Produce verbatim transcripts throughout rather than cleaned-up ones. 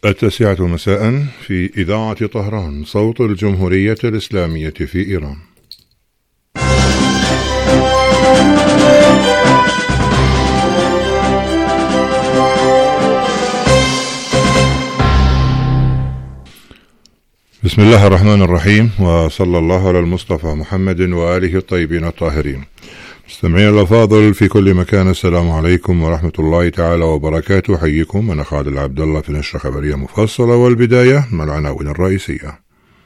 التاسعة مساء في إذاعة طهران، صوت الجمهورية الإسلامية في إيران. بسم الله الرحمن الرحيم، وصلى الله على المصطفى محمد وآله الطيبين الطاهرين. مستمعين الأفاضل في كل مكان، السلام عليكم ورحمة الله تعالى وبركاته. حييكم أنا خالد عبد الله في نشرة خبرية مفصلة، والبداية مع العناوين الرئيسية.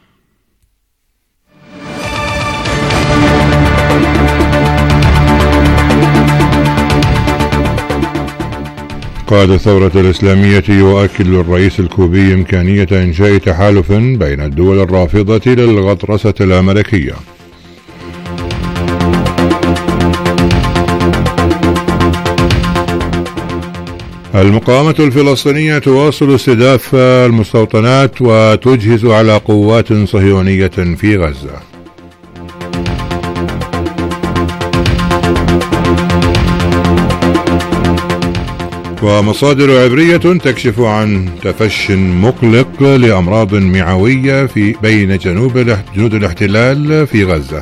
قائد الثورة الإسلامية يؤكد للرئيس الكوبي إمكانية إنشاء تحالف بين الدول الرافضة للغطرسة الأمريكية. المقاومة الفلسطينية تواصل استهداف المستوطنات وتجهز على قوات صهيونية في غزة. ومصادر عبرية تكشف عن تفش مقلق لأمراض معوية في بين جنوب جنود الاحتلال في غزة.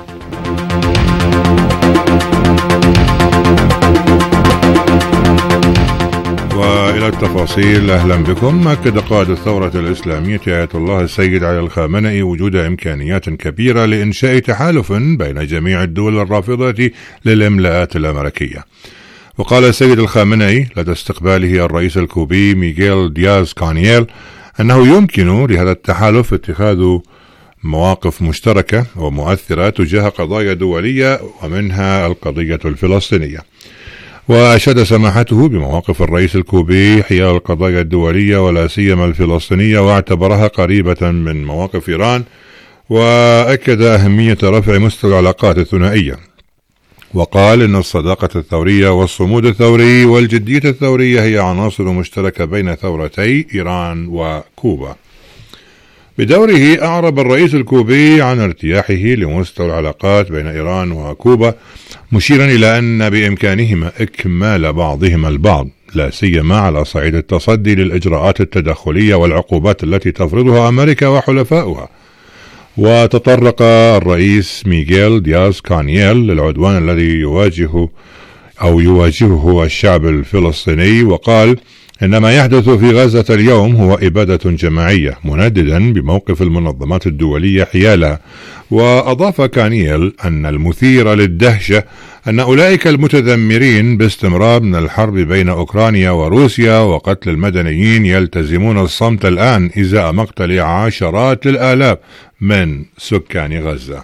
وإلى التفاصيل، أهلا بكم. أكد قائد الثورة الإسلامية آية الله السيد علي الخامنئي وجود إمكانيات كبيرة لإنشاء تحالف بين جميع الدول الرافضة للإملاءات الأمريكية. وقال السيد الخامنئي لدى استقباله الرئيس الكوبي ميغيل دياز كانييل أنه يمكن لهذا التحالف اتخاذ مواقف مشتركة ومؤثرة تجاه قضايا دولية ومنها القضية الفلسطينية. وأشاد سماحته بمواقف الرئيس الكوبي حيال القضايا الدولية ولا سيما الفلسطينية، واعتبرها قريبة من مواقف إيران، وأكد أهمية رفع مستوى العلاقات الثنائية. وقال إن الصداقة الثورية والصمود الثوري والجدية الثورية هي عناصر مشتركة بين ثورتي إيران وكوبا. بدوره أعرب الرئيس الكوبي عن ارتياحه لمستوى العلاقات بين إيران وكوبا، مشيرا إلى أن بإمكانهما إكمال بعضهما البعض، لا سيما على صعيد التصدي للإجراءات التدخلية والعقوبات التي تفرضها أمريكا وحلفاؤها. وتطرق الرئيس ميغيل دياز كانييل للعدوان الذي يواجه أو يواجهه الشعب الفلسطيني، وقال إن ما يحدث في غزة اليوم هو إبادة جماعية، منددا بموقف المنظمات الدولية حيالها. وأضاف كانييل أن المثير للدهشة أن أولئك المتذمرين باستمرار من الحرب بين أوكرانيا وروسيا وقتل المدنيين يلتزمون الصمت الآن إزاء مقتل عشرات الآلاف من سكان غزة.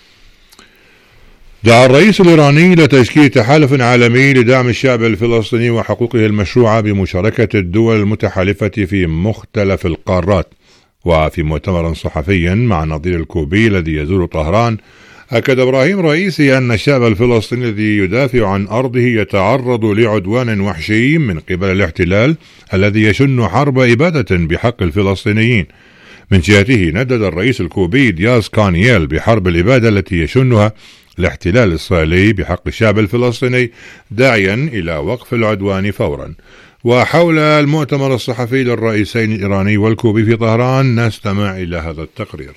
دعا الرئيس الإيراني لتشكيل تحالف عالمي لدعم الشعب الفلسطيني وحقوقه المشروعة بمشاركة الدول المتحالفة في مختلف القارات. وفي مؤتمر صحفي مع النظير الكوبي الذي يزور طهران، أكد إبراهيم رئيسي أن الشعب الفلسطيني الذي يدافع عن أرضه يتعرض لعدوان وحشي من قبل الاحتلال الذي يشن حرب إبادة بحق الفلسطينيين. من جهته ندد الرئيس الكوبي دياز كانييل بحرب الإبادة التي يشنها الاحتلال الإسرائيلي بحق الشعب الفلسطيني، داعيا إلى وقف العدوان فورا. وحول المؤتمر الصحفي للرئيسين الإيراني والكوبي في طهران نستمع إلى هذا التقرير.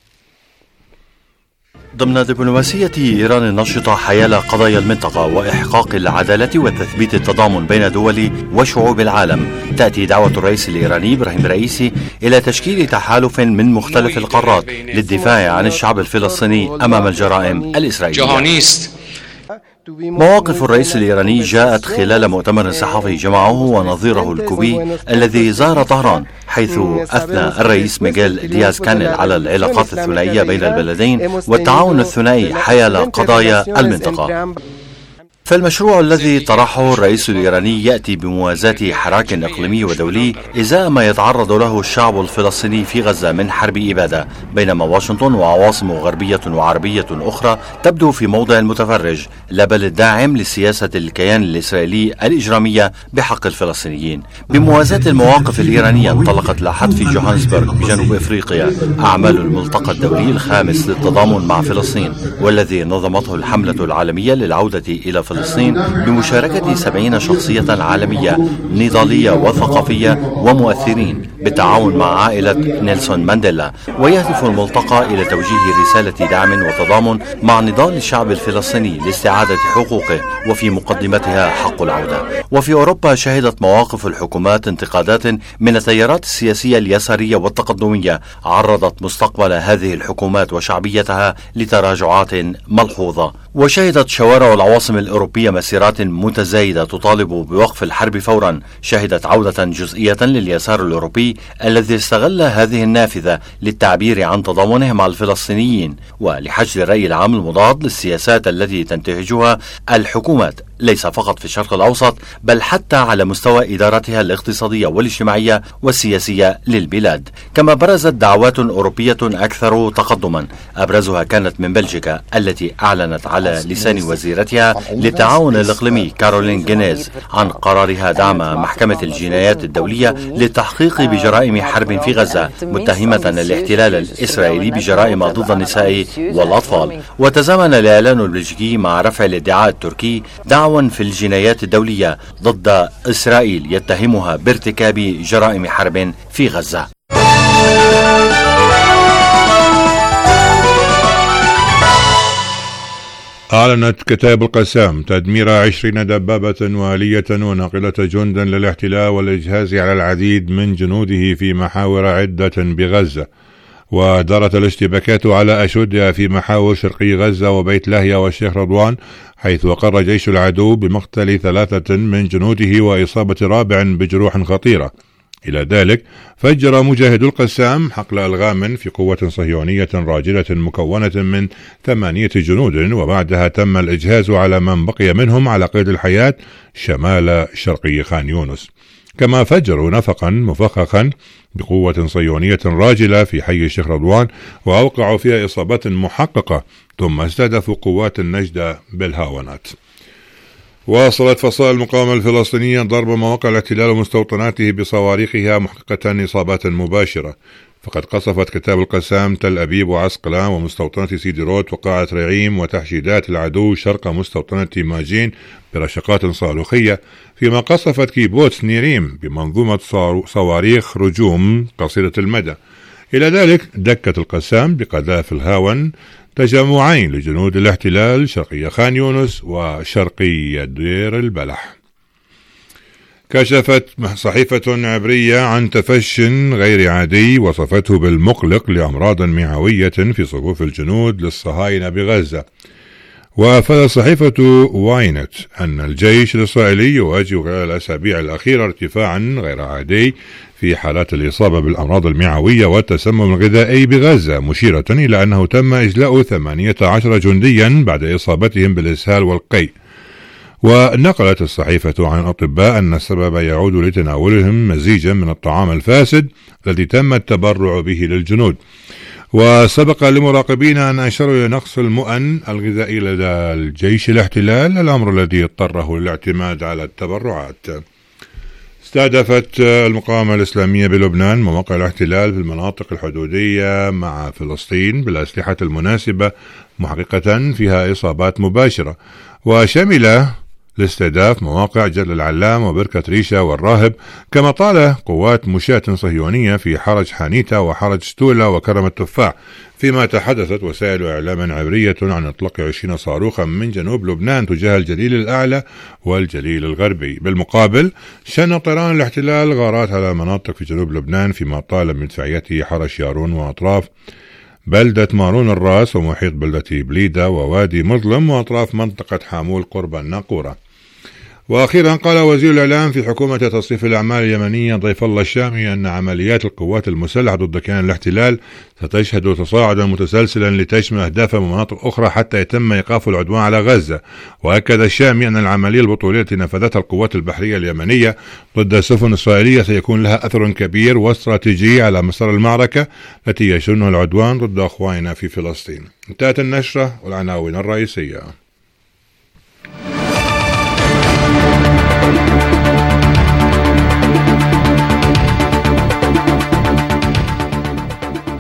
ضمن دبلوماسية إيران النشطة حيال قضايا المنطقة وإحقاق العدالة وتثبيت التضامن بين دول وشعوب العالم، تأتي دعوة الرئيس الإيراني إبراهيم رئيسي إلى تشكيل تحالف من مختلف القارات للدفاع عن الشعب الفلسطيني أمام الجرائم الإسرائيلية. مواقف الرئيس الإيراني جاءت خلال مؤتمر صحفي جمعه ونظيره الكوبي الذي زار طهران، حيث أثنى الرئيس ميغيل دياز كانيل على العلاقات الثنائية بين البلدين والتعاون الثنائي حيال قضايا المنطقة. فالمشروع الذي طرحه الرئيس الإيراني يأتي بموازاة حراك إقليمي ودولي إزاء ما يتعرض له الشعب الفلسطيني في غزة من حرب إبادة، بينما واشنطن وعواصم غربية وعربية أخرى تبدو في موضع المتفرج لا بل الداعم لسياسة الكيان الإسرائيلي الإجرامية بحق الفلسطينيين. بموازاة المواقف الإيرانية انطلقت لاحت في جوهانسبرغ بجنوب إفريقيا أعمال الملتقى الدولي الخامس للتضامن مع فلسطين، والذي نظمته الحملة العالمية للعودة إلى فلسطين فلسطين بمشاركة سبعين شخصية عالمية نضالية وثقافية ومؤثرين بالتعاون مع عائلة نيلسون مانديلا. ويهدف الملتقى إلى توجيه رسالة دعم وتضامن مع نضال الشعب الفلسطيني لاستعادة حقوقه وفي مقدمتها حق العودة. وفي أوروبا شهدت مواقف الحكومات انتقادات من التيارات السياسية اليسارية والتقدمية عرضت مستقبل هذه الحكومات وشعبيتها لتراجعات ملحوظة. وشهدت شوارع العواصم الأوروبية مسيرات متزايدة تطالب بوقف الحرب فورا. شهدت عودة جزئية لليسار الأوروبي الذي استغل هذه النافذة للتعبير عن تضامنه مع الفلسطينيين ولحشد الرأي العام المضاد للسياسات التي تنتهجها الحكومات ليس فقط في الشرق الأوسط بل حتى على مستوى إدارتها الاقتصادية والاجتماعية والسياسية للبلاد. كما برزت دعوات أوروبية أكثر تقدما، أبرزها كانت من بلجيكا التي أعلنت على لسان وزيرتها للتعاون الإقليمي كارولين جينيز عن قرارها دعم محكمة الجنايات الدولية للتحقيق بجرائم حرب في غزة، متهمة الاحتلال الإسرائيلي بجرائم ضد النساء والأطفال. وتزامن الإعلان البلجيكي مع رفع الادعاء التركي دعوى في الجنايات الدولية ضد إسرائيل يتهمها بارتكاب جرائم حرب في غزة. أعلنت كتائب القسام تدمير عشرين دبابة وآلية وناقلة جند للاحتلال والإجهاز على العديد من جنوده في محاور عدة بغزة. ودارت الاشتباكات على أشدها في محاور شرقي غزة وبيت لاهيا والشيخ رضوان، حيث أقر جيش العدو بمقتل ثلاثة من جنوده وإصابة رابع بجروح خطيرة. إلى ذلك فجر مجاهدو القسام حقل ألغام في قوة صهيونية راجلة مكونة من ثمانية جنود، وبعدها تم الإجهاز على من بقي منهم على قيد الحياة شمال شرقي خان يونس. كما فجروا نفقا مفخخا بقوة صهيونية راجلة في حي الشيخ رضوان وأوقعوا فيها إصابات محققة، ثم استهدفوا قوات النجدة بالهاونات. واصلت فصائل المقاومة الفلسطينية ضرب مواقع الاحتلال ومستوطناته بصواريخها محققة إصابات مباشرة. فقد قصفت كتائب القسام تل أبيب وعسقلان ومستوطنة سيدي روت وقاعة رعيم وتحشيدات العدو شرق مستوطنة ماجين برشقات صاروخية، فيما قصفت كيبوتس نيريم بمنظومة صواريخ رجوم قصيرة المدى. إلى ذلك دكت القسام بقذائف الهاون تجمعين لجنود الاحتلال شرقي خان يونس وشرقي دير البلح. كشفت صحيفة عبرية عن تفش غير عادي وصفته بالمقلق لأمراض معوية في صفوف الجنود للصهاينة بغزة. وأفادت صحيفة واينت أن الجيش الإسرائيلي يواجه خلال الأسابيع الأخيرة ارتفاعا غير عادي في حالات الإصابة بالأمراض المعوية والتسمم الغذائي بغزة، مشيرة إلى أنه تم إجلاء ثمانية عشر جنديا بعد إصابتهم بالإسهال والقيء. ونقلت الصحيفة عن أطباء أن السبب يعود لتناولهم مزيجا من الطعام الفاسد الذي تم التبرع به للجنود. وسبق لمراقبين أن أشاروا إلى نقص المؤن الغذائي لدى الجيش الاحتلال، الأمر الذي اضطره للاعتماد على التبرعات. استهدفت المقاومة الإسلامية بلبنان مواقع الاحتلال في المناطق الحدودية مع فلسطين بالأسلحة المناسبة، محققة فيها إصابات مباشرة، وشمل لاستهداف مواقع جل العلام وبركة ريشة والراهب. كما طال قوات مشاة صهيونية في حرج حانيتا وحرج ستولا وكرم التفاح، فيما تحدثت وسائل إعلام عبرية عن إطلاق عشرين صاروخا من جنوب لبنان تجاه الجليل الأعلى والجليل الغربي. بالمقابل شن طيران الاحتلال غارات على مناطق في جنوب لبنان، فيما طال من مدفعيته حرج يارون وأطراف بلدة مارون الراس ومحيط بلدة بليدة ووادي مظلم وأطراف منطقة حامول قرب الناقورة. وأخيرا قال وزير الإعلام في حكومة تصريف الأعمال اليمنية ضيف الله الشامي أن عمليات القوات المسلحة ضد كيان الاحتلال ستشهد تصاعدا متسلسلا لتشمل أهداف ومناطق أخرى حتى يتم إيقاف العدوان على غزة. وأكد الشامي أن العملية البطولية التي نفذتها القوات البحرية اليمنية ضد السفن الإسرائيلية سيكون لها أثر كبير واستراتيجي على مسار المعركة التي يشنها العدوان ضد أخواننا في فلسطين. انتهت النشرة والعناوين الرئيسية.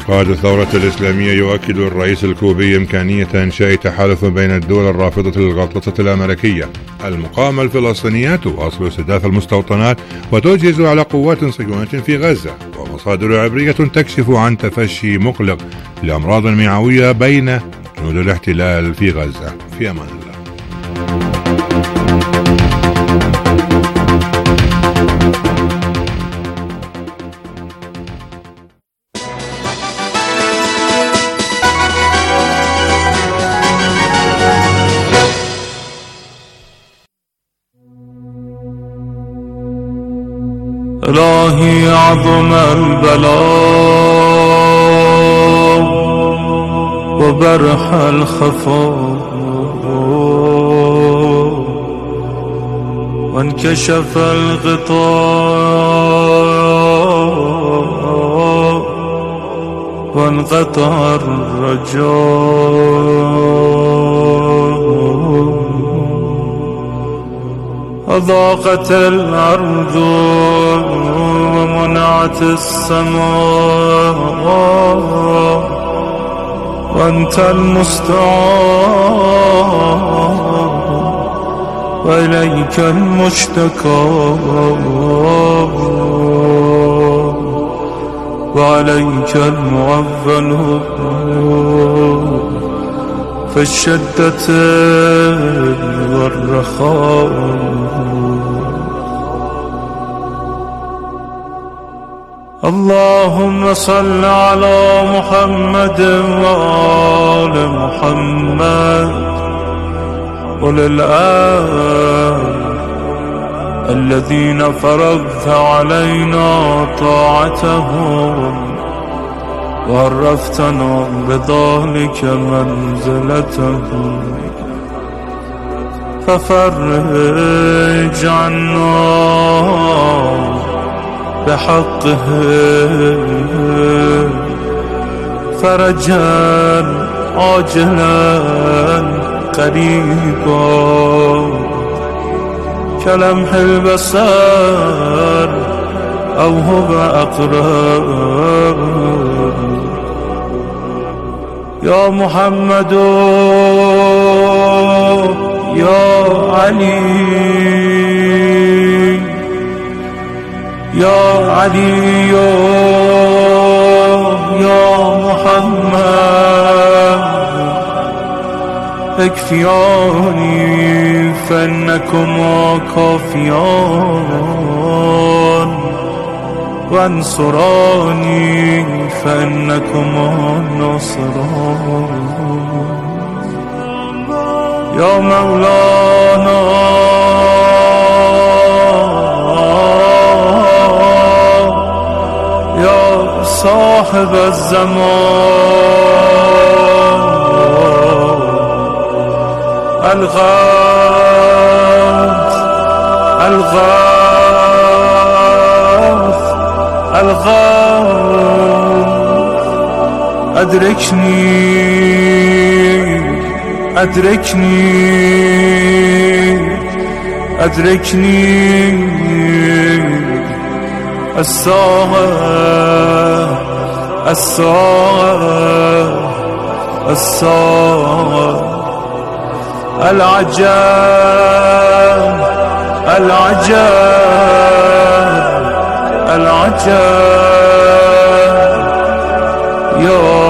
قائد الثورة الإسلامية يؤكد الرئيس الكوبي إمكانية إنشاء تحالف بين الدول الرافضة للغطرسة الأمريكية. المقاومة الفلسطينية تواصل استهداف المستوطنات وتجهز على قوات صهيونية في غزة. ومصادر عبرية تكشف عن تفشي مقلق لأمراض ميعوية بين جنود الاحتلال في غزة. في أمان الله. إلهي عظم البلاء وبرح الخفاء وانكشف الغطاء وانقطع الرجاء وضاقت الأرض ومنعت السماء وأنت المستعان وإليك المشتكى وعليك المعول في الشدة والرخاء. اللهم صل على محمد وآل محمد وللآل الذين فرضت علينا طاعتهم وعرفتنا بذلك منزلتهم ففرج عنا بحقه فرجا عاجلا قريبا كلمح البصر أو هو أقرب. يا محمد يا علي يا علي يا محمد اكفياني فإنكما كافيان وانصراني فإنكما ناصران. يا مولانا يا صاحب الزمان الغاث الغاث الغاث أدركني أدركني أدركني الساعة الساعة الساعة العجاب العجاب العجاب. يا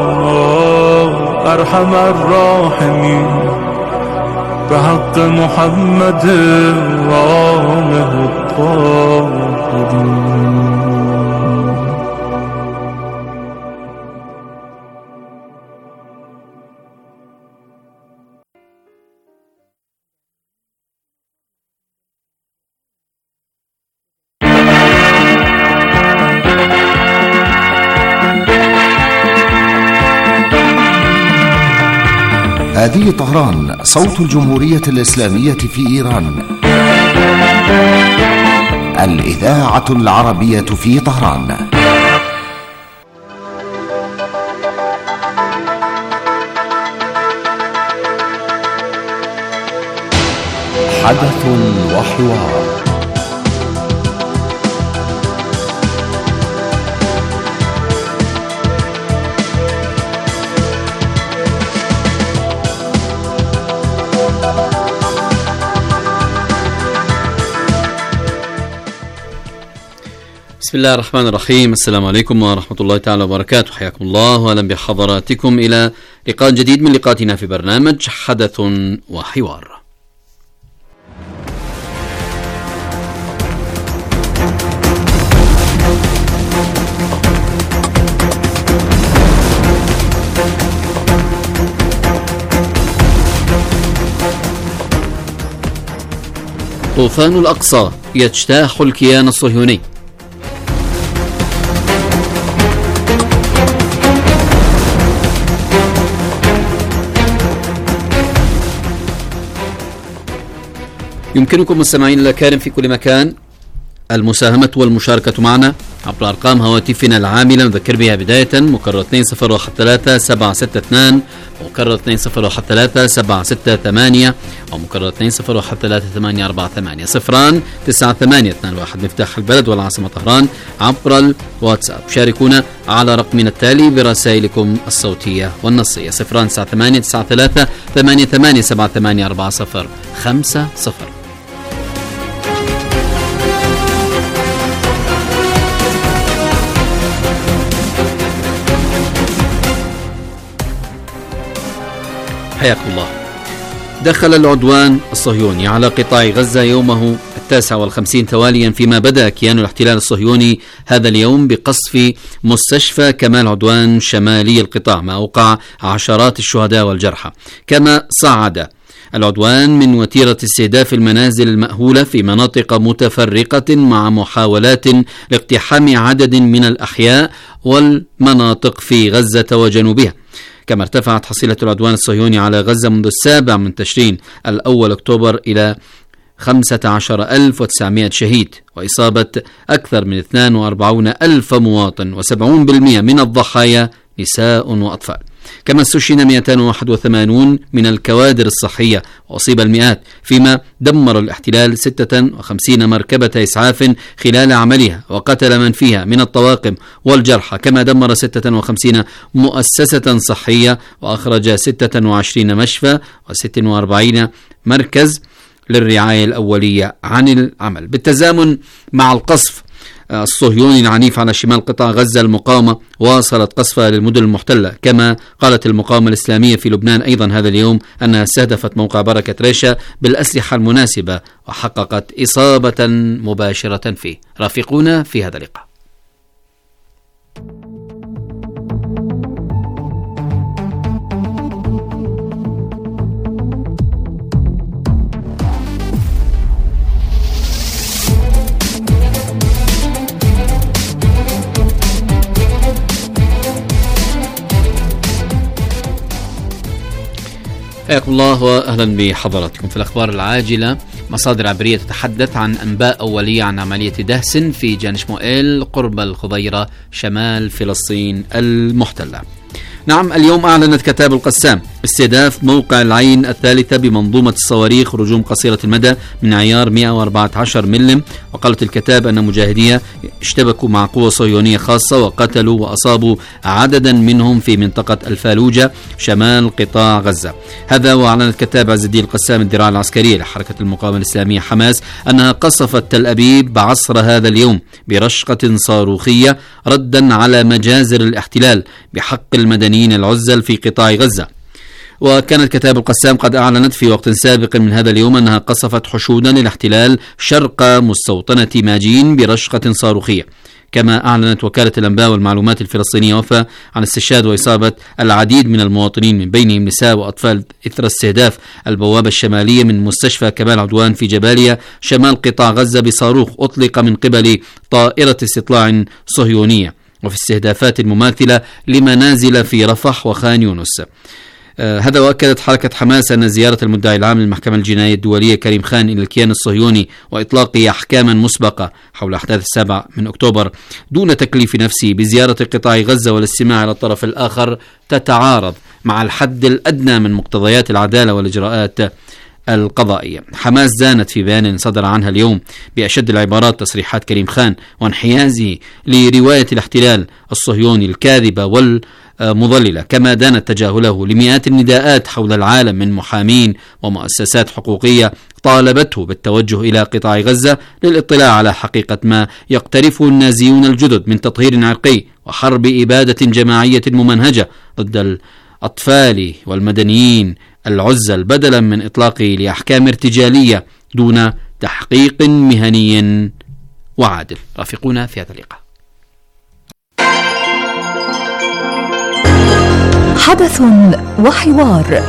أرحم الراحمين بحق محمد وآله الطاهرين. هذه طهران صوت الجمهورية الإسلامية في إيران. الإذاعة العربية في طهران. حدث وحوار. بسم الله الرحمن الرحيم. السلام عليكم ورحمة الله تعالى وبركاته. حياكم الله وأهلا بحضراتكم إلى لقاء جديد من لقاءاتنا في برنامج حدث وحوار. طوفان الأقصى يجتاح الكيان الصهيوني. يمكنكم مستمعين الأكارم في كل مكان المساهمة والمشاركة معنا عبر أرقام هواتفنا العاملة، نذكر بها بداية مكرر اثنين صفر واحد ثلاثة سبعة ستة اثنين ومكرر اثنين صفر واحد ثلاثة سبعة ستة ثمانية ومكرر اثنين صفر واحد ثلاثة ثمانية أربعة ثمانية صفران تسعة ثمانية اثنان واحد مفتاح البلد والعاصمة طهران عبر الواتساب. شاركونا على رقمنا التالي برسائلكم الصوتية والنصية صفران تسعة ثمانية تسعة ثلاثة ثمانية ثمانية سبعة ثمانية أربعة صفر خمسة صفر. حياكم الله. دخل العدوان الصهيوني على قطاع غزة يومه التاسع والخمسين تواليا، فيما بدأ كيان الاحتلال الصهيوني هذا اليوم بقصف مستشفى كمال عدوان شمالي القطاع، ما أوقع عشرات الشهداء والجرحى. كما صعد العدوان من وتيرة استهداف المنازل المأهولة في مناطق متفرقة مع محاولات لاقتحام عدد من الأحياء والمناطق في غزة وجنوبها. كما ارتفعت حصيلة العدوان الصهيوني على غزة منذ السابع من تشرين الأول أكتوبر إلى خمسة عشر ألف وتسعمائة شهيد وإصابة أكثر من اثنين وأربعين ألف مواطن، وسبعين بالمئة من الضحايا نساء وأطفال. كما استشهد مئتين وواحد وثمانين من الكوادر الصحية وأصيب المئات، فيما دمر الاحتلال ستة وخمسين مركبة إسعاف خلال عملها وقتل من فيها من الطواقم والجرحى. كما دمر ستة وخمسين مؤسسة صحية وأخرج ستة وعشرين مشفى وستة وأربعين مركز للرعاية الأولية عن العمل. بالتزامن مع القصف الصهيوني العنيف على شمال قطاع غزة، المقاومة واصلت قصفها للمدن المحتلة. كما قالت المقاومة الإسلامية في لبنان أيضا هذا اليوم أنها استهدفت موقع بركة ريشة بالأسلحة المناسبة وحققت إصابة مباشرة فيه. رافقونا في هذا اللقاء. حياكم الله وأهلا بحضراتكم. في الأخبار العاجلة، مصادر عبرية تتحدث عن أنباء أولية عن عملية دهس في جان شموئيل قرب الخضيرة شمال فلسطين المحتلة. نعم، اليوم أعلنت كتاب القسام استهداف موقع العين الثالثة بمنظومة الصواريخ رجوم قصيرة المدى من عيار مئة وأربعة عشر ملم. وقالت الكتاب أن مجاهدية اشتبكوا مع قوة صهيونية خاصة وقتلوا وأصابوا عددا منهم في منطقة الفالوجة شمال قطاع غزة. هذا وأعلنت كتاب عز الدين القسام الذراع العسكرية لحركة المقاومة الإسلامية حماس أنها قصفت تل أبيب بعصر هذا اليوم برشقة صاروخية ردا على مجازر الاحتلال بحق المدنيين العزل في قطاع غزة. وكانت كتاب القسام قد أعلنت في وقت سابق من هذا اليوم أنها قصفت حشودا للاحتلال شرق مستوطنة ماجين برشقة صاروخية. كما أعلنت وكالة الأنباء والمعلومات الفلسطينية وفا عن استشهاد وإصابة العديد من المواطنين من بينهم نساء وأطفال إثر استهداف البوابة الشمالية من مستشفى كمال عدوان في جباليا شمال قطاع غزة بصاروخ أطلق من قبل طائرة استطلاع صهيونية، وفي استهدافات مماثلة لمنازل في رفح وخان يونس. آه هذا وأكدت حركة حماس أن زيارة المدعي العام للمحكمة الجنائية الدولية كريم خان إلى الكيان الصهيوني وإطلاق أحكاما مسبقة حول أحداث السابع من أكتوبر دون تكليف نفسه بزيارة قطاع غزة والاستماع إلى الطرف الآخر تتعارض مع الحد الأدنى من مقتضيات العدالة والإجراءات القضائية. حماس زانت في بيان صدر عنها اليوم بأشد العبارات تصريحات كريم خان وانحيازه لرواية الاحتلال الصهيوني الكاذبة وال مضللة، كما دانت تجاهله لمئات النداءات حول العالم من محامين ومؤسسات حقوقية طالبته بالتوجه إلى قطاع غزة للاطلاع على حقيقة ما يقترفه النازيون الجدد من تطهير عرقي وحرب إبادة جماعية ممنهجة ضد الأطفال والمدنيين العزل، بدلا من إطلاقه لأحكام ارتجالية دون تحقيق مهني وعادل. رافقونا في هذا اللقاء. حدث وحوار،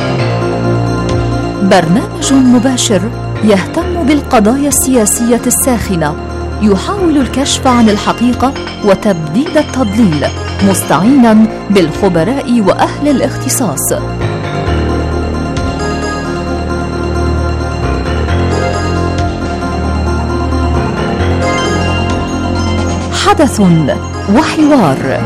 برنامج مباشر يهتم بالقضايا السياسية الساخنة، يحاول الكشف عن الحقيقة وتبديد التضليل، مستعينا بالخبراء وأهل الاختصاص. حدث وحوار.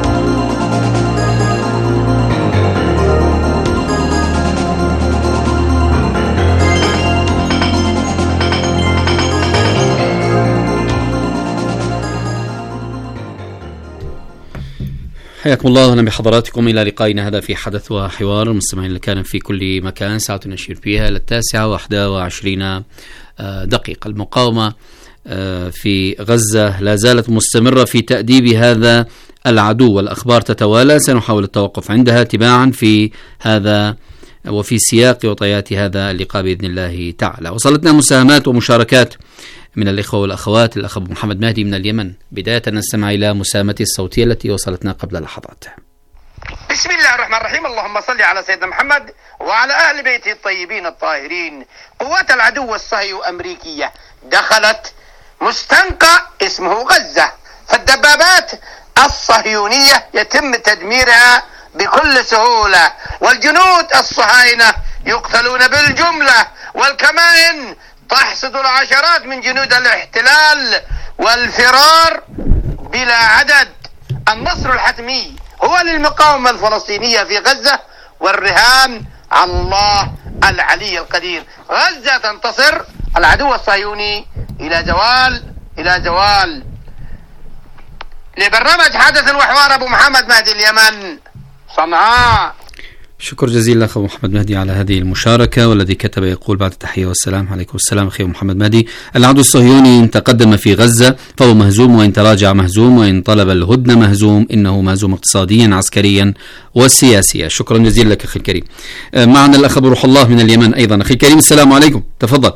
حياكم الله، أهلا بحضراتكم إلى لقائنا هذا في حدث وحوار. المستمعين اللي كان في كل مكان، ساعة نشير فيها إلى التاسعة وأحدى وعشرين دقيقة. المقاومة في غزة لا زالت مستمرة في تأديب هذا العدو، والأخبار تتوالى، سنحاول التوقف عندها تباعا في هذا وفي سياق وطيات هذا اللقاء بإذن الله تعالى. وصلتنا مساهمات ومشاركات من الإخوة والأخوات. الأخ أبو محمد مهدي من اليمن، بداية نستمع إلى مساهمته الصوتية التي وصلتنا قبل لحظات. بسم الله الرحمن الرحيم، اللهم صل على سيدنا محمد وعلى أهل بيته الطيبين الطاهرين. قوات العدو الصهيوني أمريكية دخلت مستنقع اسمه غزة، فالدبابات الصهيونية يتم تدميرها بكل سهولة، والجنود الصهاينة يقتلون بالجملة، والكمائن تحصد العشرات من جنود الاحتلال، والفرار بلا عدد. النصر الحتمي هو للمقاومة الفلسطينية في غزة، والرهان على الله العلي القدير. غزة تنتصر، العدو الصهيوني إلى زوال إلى زوال. لبرنامج حدث وحوار أبو محمد مهدي اليمن، صنعاء. شكر جزيلا أخو محمد مهدي على هذه المشاركة. والذي كتب يقول بعد التحية والسلام: عليكم السلام أخي محمد مهدي. العدو الصهيوني إن تقدم في غزة فهو مهزوم، وإن تراجع مهزوم، وإن طلب الهدنة مهزوم. إنه مهزوم اقتصاديا عسكريا وسياسيا. شكرا جزيلا لك أخي الكريم. معنا الأخ أبو روح الله من اليمن أيضا. أخي الكريم السلام عليكم، تفضل.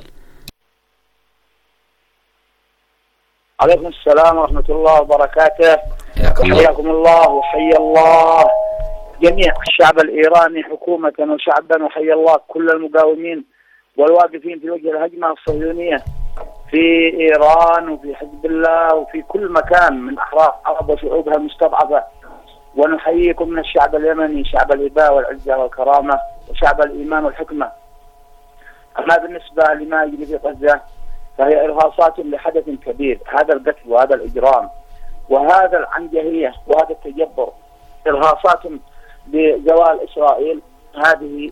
عليكم السلام ورحمة الله وبركاته. حياكم الله وحيا الله جميع الشعب الإيراني حكومة وشعبا، وحيا الله كل المقاومين والواقفين في وجه الهجمة الصهيونية في إيران وفي حزب الله وفي كل مكان من أحرار العرب وشعوبها المستضعفة. ونحييكم من الشعب اليمني، شعب الإباء والعزة والكرامة وشعب الإيمان والحكمة. أما بالنسبة لما يجري في غزة فهي إرهاصات لحدث كبير، هذا القتل وهذا الإجرام وهذا العنجهية وهذا التجبر، إرهاصات بزوال إسرائيل. هذه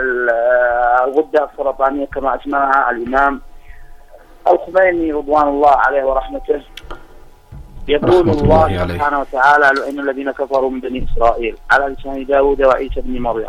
الغدة السرطانية كما اسمها الإمام الخميني رضوان الله عليه ورحمته. يقول الله سبحانه وتعالى: لئن الذين كفروا من بني إسرائيل على لسان داود وعيسى بن مريم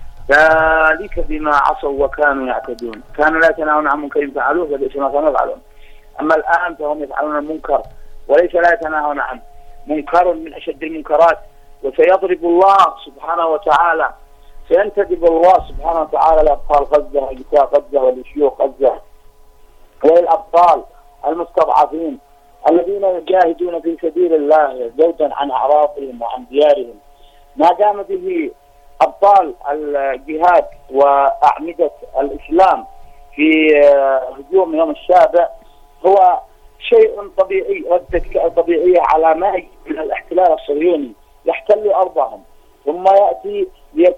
ذلك بما عصوا وكانوا يعتدون كانوا لا يتناهون عن منكر فعلوه وليس ما كانوا يفعلون. أما الآن فهم يفعلون المنكر وليس لا يتناهون عنه، منكر من أشد المنكرات. وسيضرب الله سبحانه وتعالى، سينتدب الله سبحانه وتعالى لأبطال غزة ولنساء غزة ولشيوخ غزة وللأبطال المستضعفين الذين يجاهدون في سبيل الله زوجا عن أعراضهم وعن ديارهم. ما قام به أبطال الجهاد وأعمدة الإسلام في هجوم يوم السابع هو شيء طبيعي، ردة طبيعية على ما يجري من الاحتلال الصهيوني. يحتل أرضهم ثم يأتي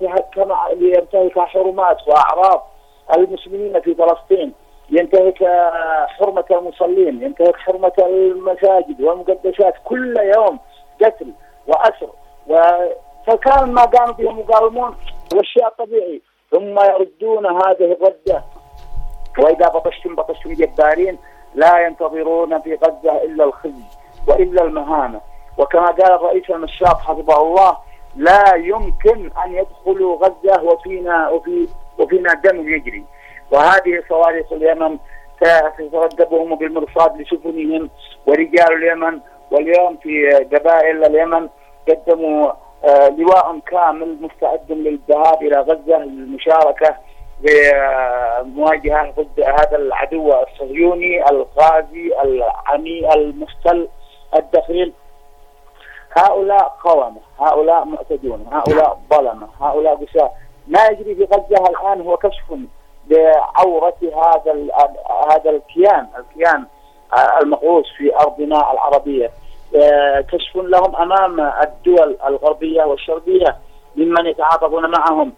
لينتهك حرمات وأعراض المسلمين في فلسطين، ينتهك حرمة المصلين، ينتهك حرمة المساجد والمقدسات، كل يوم قتل وأسر. فكان ما قاموا به المقاومون والشيء طبيعي، ثم يردون هذه الردة. وإذا بطشتم بطشتم جبارين، لا ينتظرون في غزة إلا الخزي وإلا المهانة. وكما قال الرئيس المشاط حفظه الله: لا يمكن أن يدخلوا غزة وفينا وفي وفينا دم يجري. وهذه صواريخ اليمن تترددهم بالمرصاد لسفنهم ورجال اليمن. واليوم في قبائل اليمن قدموا آه لواء كامل مستعد للذهاب إلى غزة للمشاركة بمواجهة ضد هذا العدو الصهيوني الغازي العمي المختل الدخيل. هؤلاء قومة، هؤلاء معتدون، هؤلاء ظلمة، هؤلاء بشار. ما يجري في غزة الآن هو كشف بعورة هذا هذا الكيان الكيان المغروس في أرضنا العربية. كشف لهم أمام الدول الغربية والشرقية ممن يتعاطفون معهم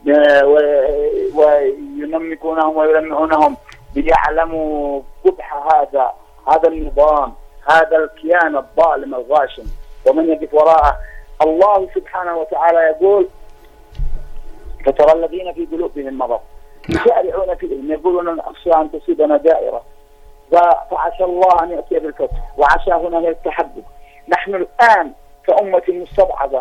وينمكونهم ويلمعونهم ليعلموا قبح هذا هذا النظام، هذا الكيان الظالم الغاشم ومن يقف وراءه. الله سبحانه وتعالى يقول: فترى الذين في قلوبهم مرض يسارعون فيهم يقولون نخشى أن تصيبنا دائرة فعسى الله أن يأتي بالفتح. وعسى هنا هي التحدث. نحن الآن كأمة مستضعفة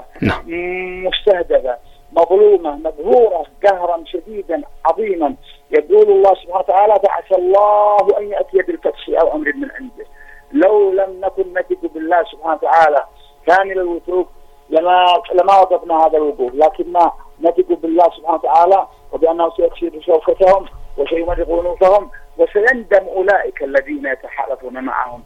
مستهدفة مظلومة مقهورة قهرا شديدا عظيما، يقول الله سبحانه وتعالى: فعسى الله أن يأتي بالفتح أو أمر من عنده. لو لم نكن نثق بالله سبحانه وتعالى كامل الوثوق لما لما وضبنا هذا الوقوف، لكن ما نثق بالله سبحانه وتعالى وبأنه سيكشف شوكتهم وسيمرق أنوفهم وسيندم أولئك الذين يتحالفون معهم.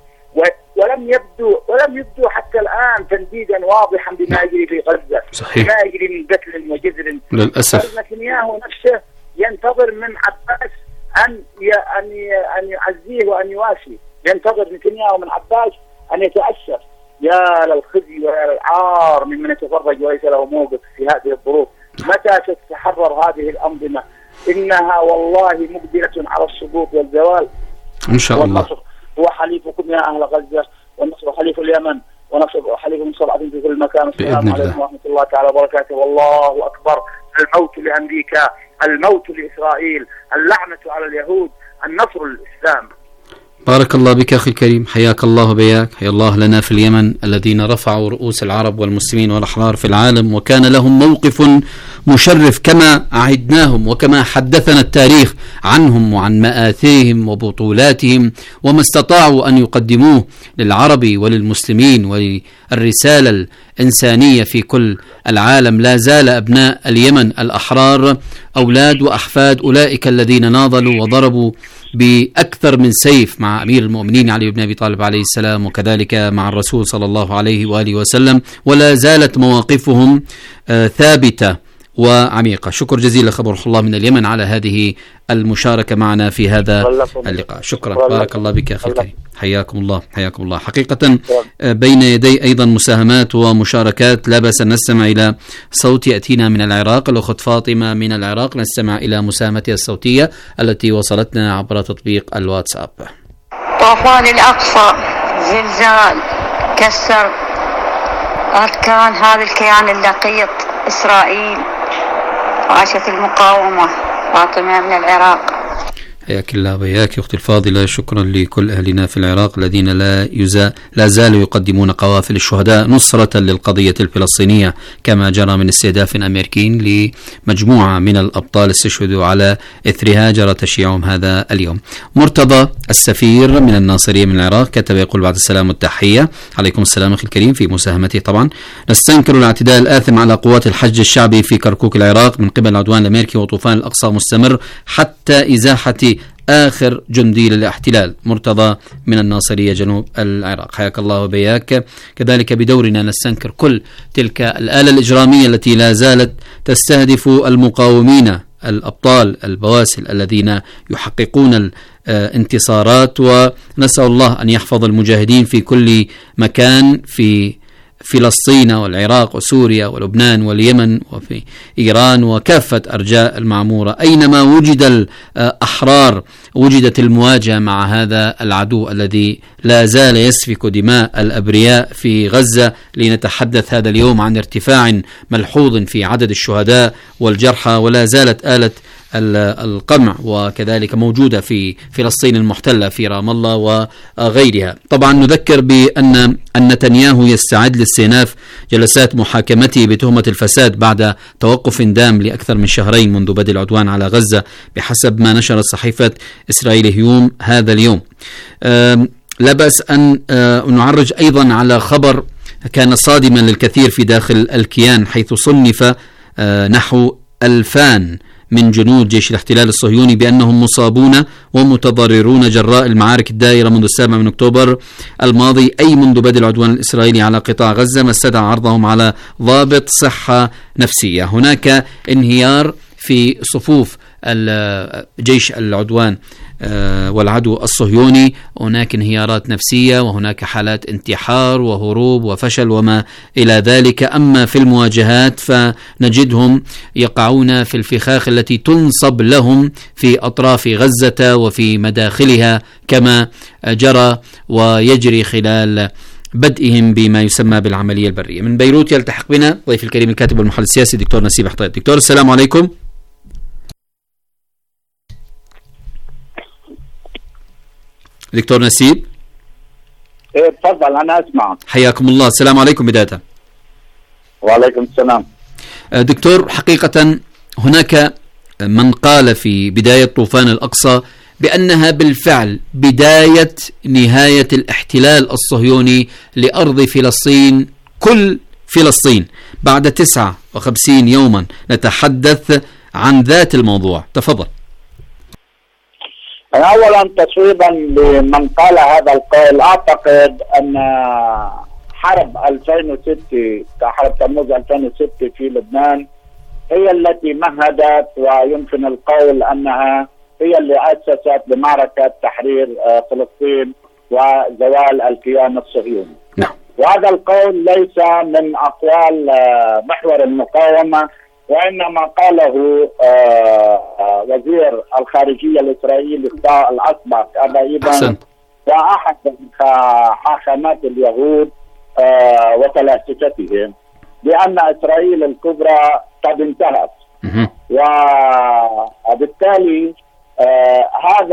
ولم يبدو ولم يبدو حتى الآن تنديدا واضحا بما يجري في غزة، بما يجري من قتل وجزر للأسف. نتنياهو نفسه ينتظر من عباس أن أن أن يعزيه وأن يواسي، ينتظر نتنياهو من عباس أن يتأثر. يا للخزي ويا للعار ممن يتفرج وليس له موقف في هذه الظروف. متى تتحرر هذه الأنظمة؟ إنها والله مقبلة على السقوط والزوال إن شاء الله. والنصر هو حليفكم يا أهل غزة، والنصر حليف اليمن، ونصر حليف مستضعفين في كل مكان. السلام عليكم ورحمة الله تعالى وبركاته. والله أكبر. الموت لأمريكا، الموت لإسرائيل، اللعنة على اليهود، النصر للإسلام. بارك الله بك أخي الكريم، حياك الله وبياك. حيا الله لنا في اليمن الذين رفعوا رؤوس العرب والمسلمين والأحرار في العالم، وكان لهم موقف مشرف كما عهدناهم وكما حدثنا التاريخ عنهم وعن مآثرهم وبطولاتهم وما استطاعوا أن يقدموه للعرب وللمسلمين والرسالة الإنسانية في كل العالم. لا زال أبناء اليمن الأحرار أولاد وأحفاد أولئك الذين ناضلوا وضربوا بأكثر من سيف مع أمير المؤمنين علي بن أبي طالب عليه السلام، وكذلك مع الرسول صلى الله عليه وآله وسلم، ولا زالت مواقفهم آه ثابتة وعميقة. شكر جزيلا خبر الله من اليمن على هذه المشاركة معنا في هذا اللقاء. شكرا، بارك الله بك أخي الكريم، حياكم الله حياكم الله. حقيقة بين يدي أيضا مساهمات ومشاركات، لا بأس أن نستمع إلى صوت يأتينا من العراق. الأخت فاطمة من العراق، نستمع إلى مساهمتها الصوتية التي وصلتنا عبر تطبيق الواتساب. طوفان الأقصى، زلزال كسر أركان هذا الكيان اللقيط إسرائيل. عاشت المقاومة. فاطمة من العراق. حياك الله وبياك أختي الفاضلة. شكرا لكل أهلنا في العراق الذين لا يزال لا زالوا يقدمون قوافل الشهداء نصرة للقضية الفلسطينية، كما جرى من استهداف أمريكي لمجموعة من الأبطال استشهدوا على إثرها جرى تشييعهم هذا اليوم. مرتضى السفير من الناصرية من العراق كتب يقول: بعد السلام والتحية. عليكم السلام أخي الكريم. في مساهمته طبعا: نستنكر الاعتداء الآثم على قوات الحج الشعبي في كركوك العراق من قبل العدوان الأمريكي، وطوفان الأقصى مستمر حتى إزاحة آخر جندي للاحتلال. مرتضى من الناصرية جنوب العراق، حياك الله وبياك. كذلك بدورنا نستنكر كل تلك الآلة الإجرامية التي لا زالت تستهدف المقاومين الأبطال البواسل الذين يحققون الانتصارات، ونسأل الله أن يحفظ المجاهدين في كل مكان في فلسطين والعراق وسوريا ولبنان واليمن وفي إيران وكافة أرجاء المعمورة. أينما وجد الأحرار وجدت المواجهة مع هذا العدو الذي لا زال يسفك دماء الأبرياء في غزة. لنتحدث هذا اليوم عن ارتفاع ملحوظ في عدد الشهداء والجرحى، ولا زالت آلة القمع، وكذلك موجودة في فلسطين المحتلة في رام الله وغيرها. طبعا نذكر بأن نتنياهو يستعد لاستئناف جلسات محاكمته بتهمة الفساد بعد توقف دام لأكثر من شهرين منذ بدء العدوان على غزة بحسب ما نشرت صحيفة إسرائيل هيوم هذا اليوم. لا بأس أن نعرج أيضا على خبر كان صادما للكثير في داخل الكيان، حيث صنف نحو ألفان من جنود جيش الاحتلال الصهيوني بأنهم مصابون ومتضررون جراء المعارك الدائرة منذ السابع من أكتوبر الماضي، أي منذ بدء العدوان الإسرائيلي على قطاع غزة، ما استدعى عرضهم على ضابط صحة نفسية. هناك انهيار في صفوف جيش العدوان والعدو الصهيوني، هناك انهيارات نفسية وهناك حالات انتحار وهروب وفشل وما إلى ذلك. أما في المواجهات فنجدهم يقعون في الفخاخ التي تنصب لهم في أطراف غزة وفي مداخلها، كما جرى ويجري خلال بدئهم بما يسمى بالعملية البرية. من بيروت يلتحق بنا ضيف الكريم الكاتب والمحلل السياسي دكتور نسيب حطيط. دكتور السلام عليكم. دكتور نسيب. ايه تفضل انا اسمع. حياكم الله. السلام عليكم بداية. وعليكم السلام. دكتور، حقيقة هناك من قال في بداية طوفان الأقصى بأنها بالفعل بداية نهاية الاحتلال الصهيوني لأرض فلسطين، كل فلسطين. بعد تسعة وخمسين يوما نتحدث عن ذات الموضوع. تفضل. أولا تصويبا لمن قال هذا القول، أعتقد أن حرب ألفين وستة كحرب تموز ألفين وستة في لبنان هي التي مهدت، ويمكن القول أنها هي اللي أسست لمعركة تحرير فلسطين وزوال الكيان الصهيوني. نعم. وهذا القول ليس من أقوال محور المقاومة، وإنما قاله وزير الخارجية الإسرائيلي الأسبق أبا إيبان وأحد حاخامات اليهود وفلاسفتهم بأن إسرائيل الكبرى قد انتهت، وبالتالي هذا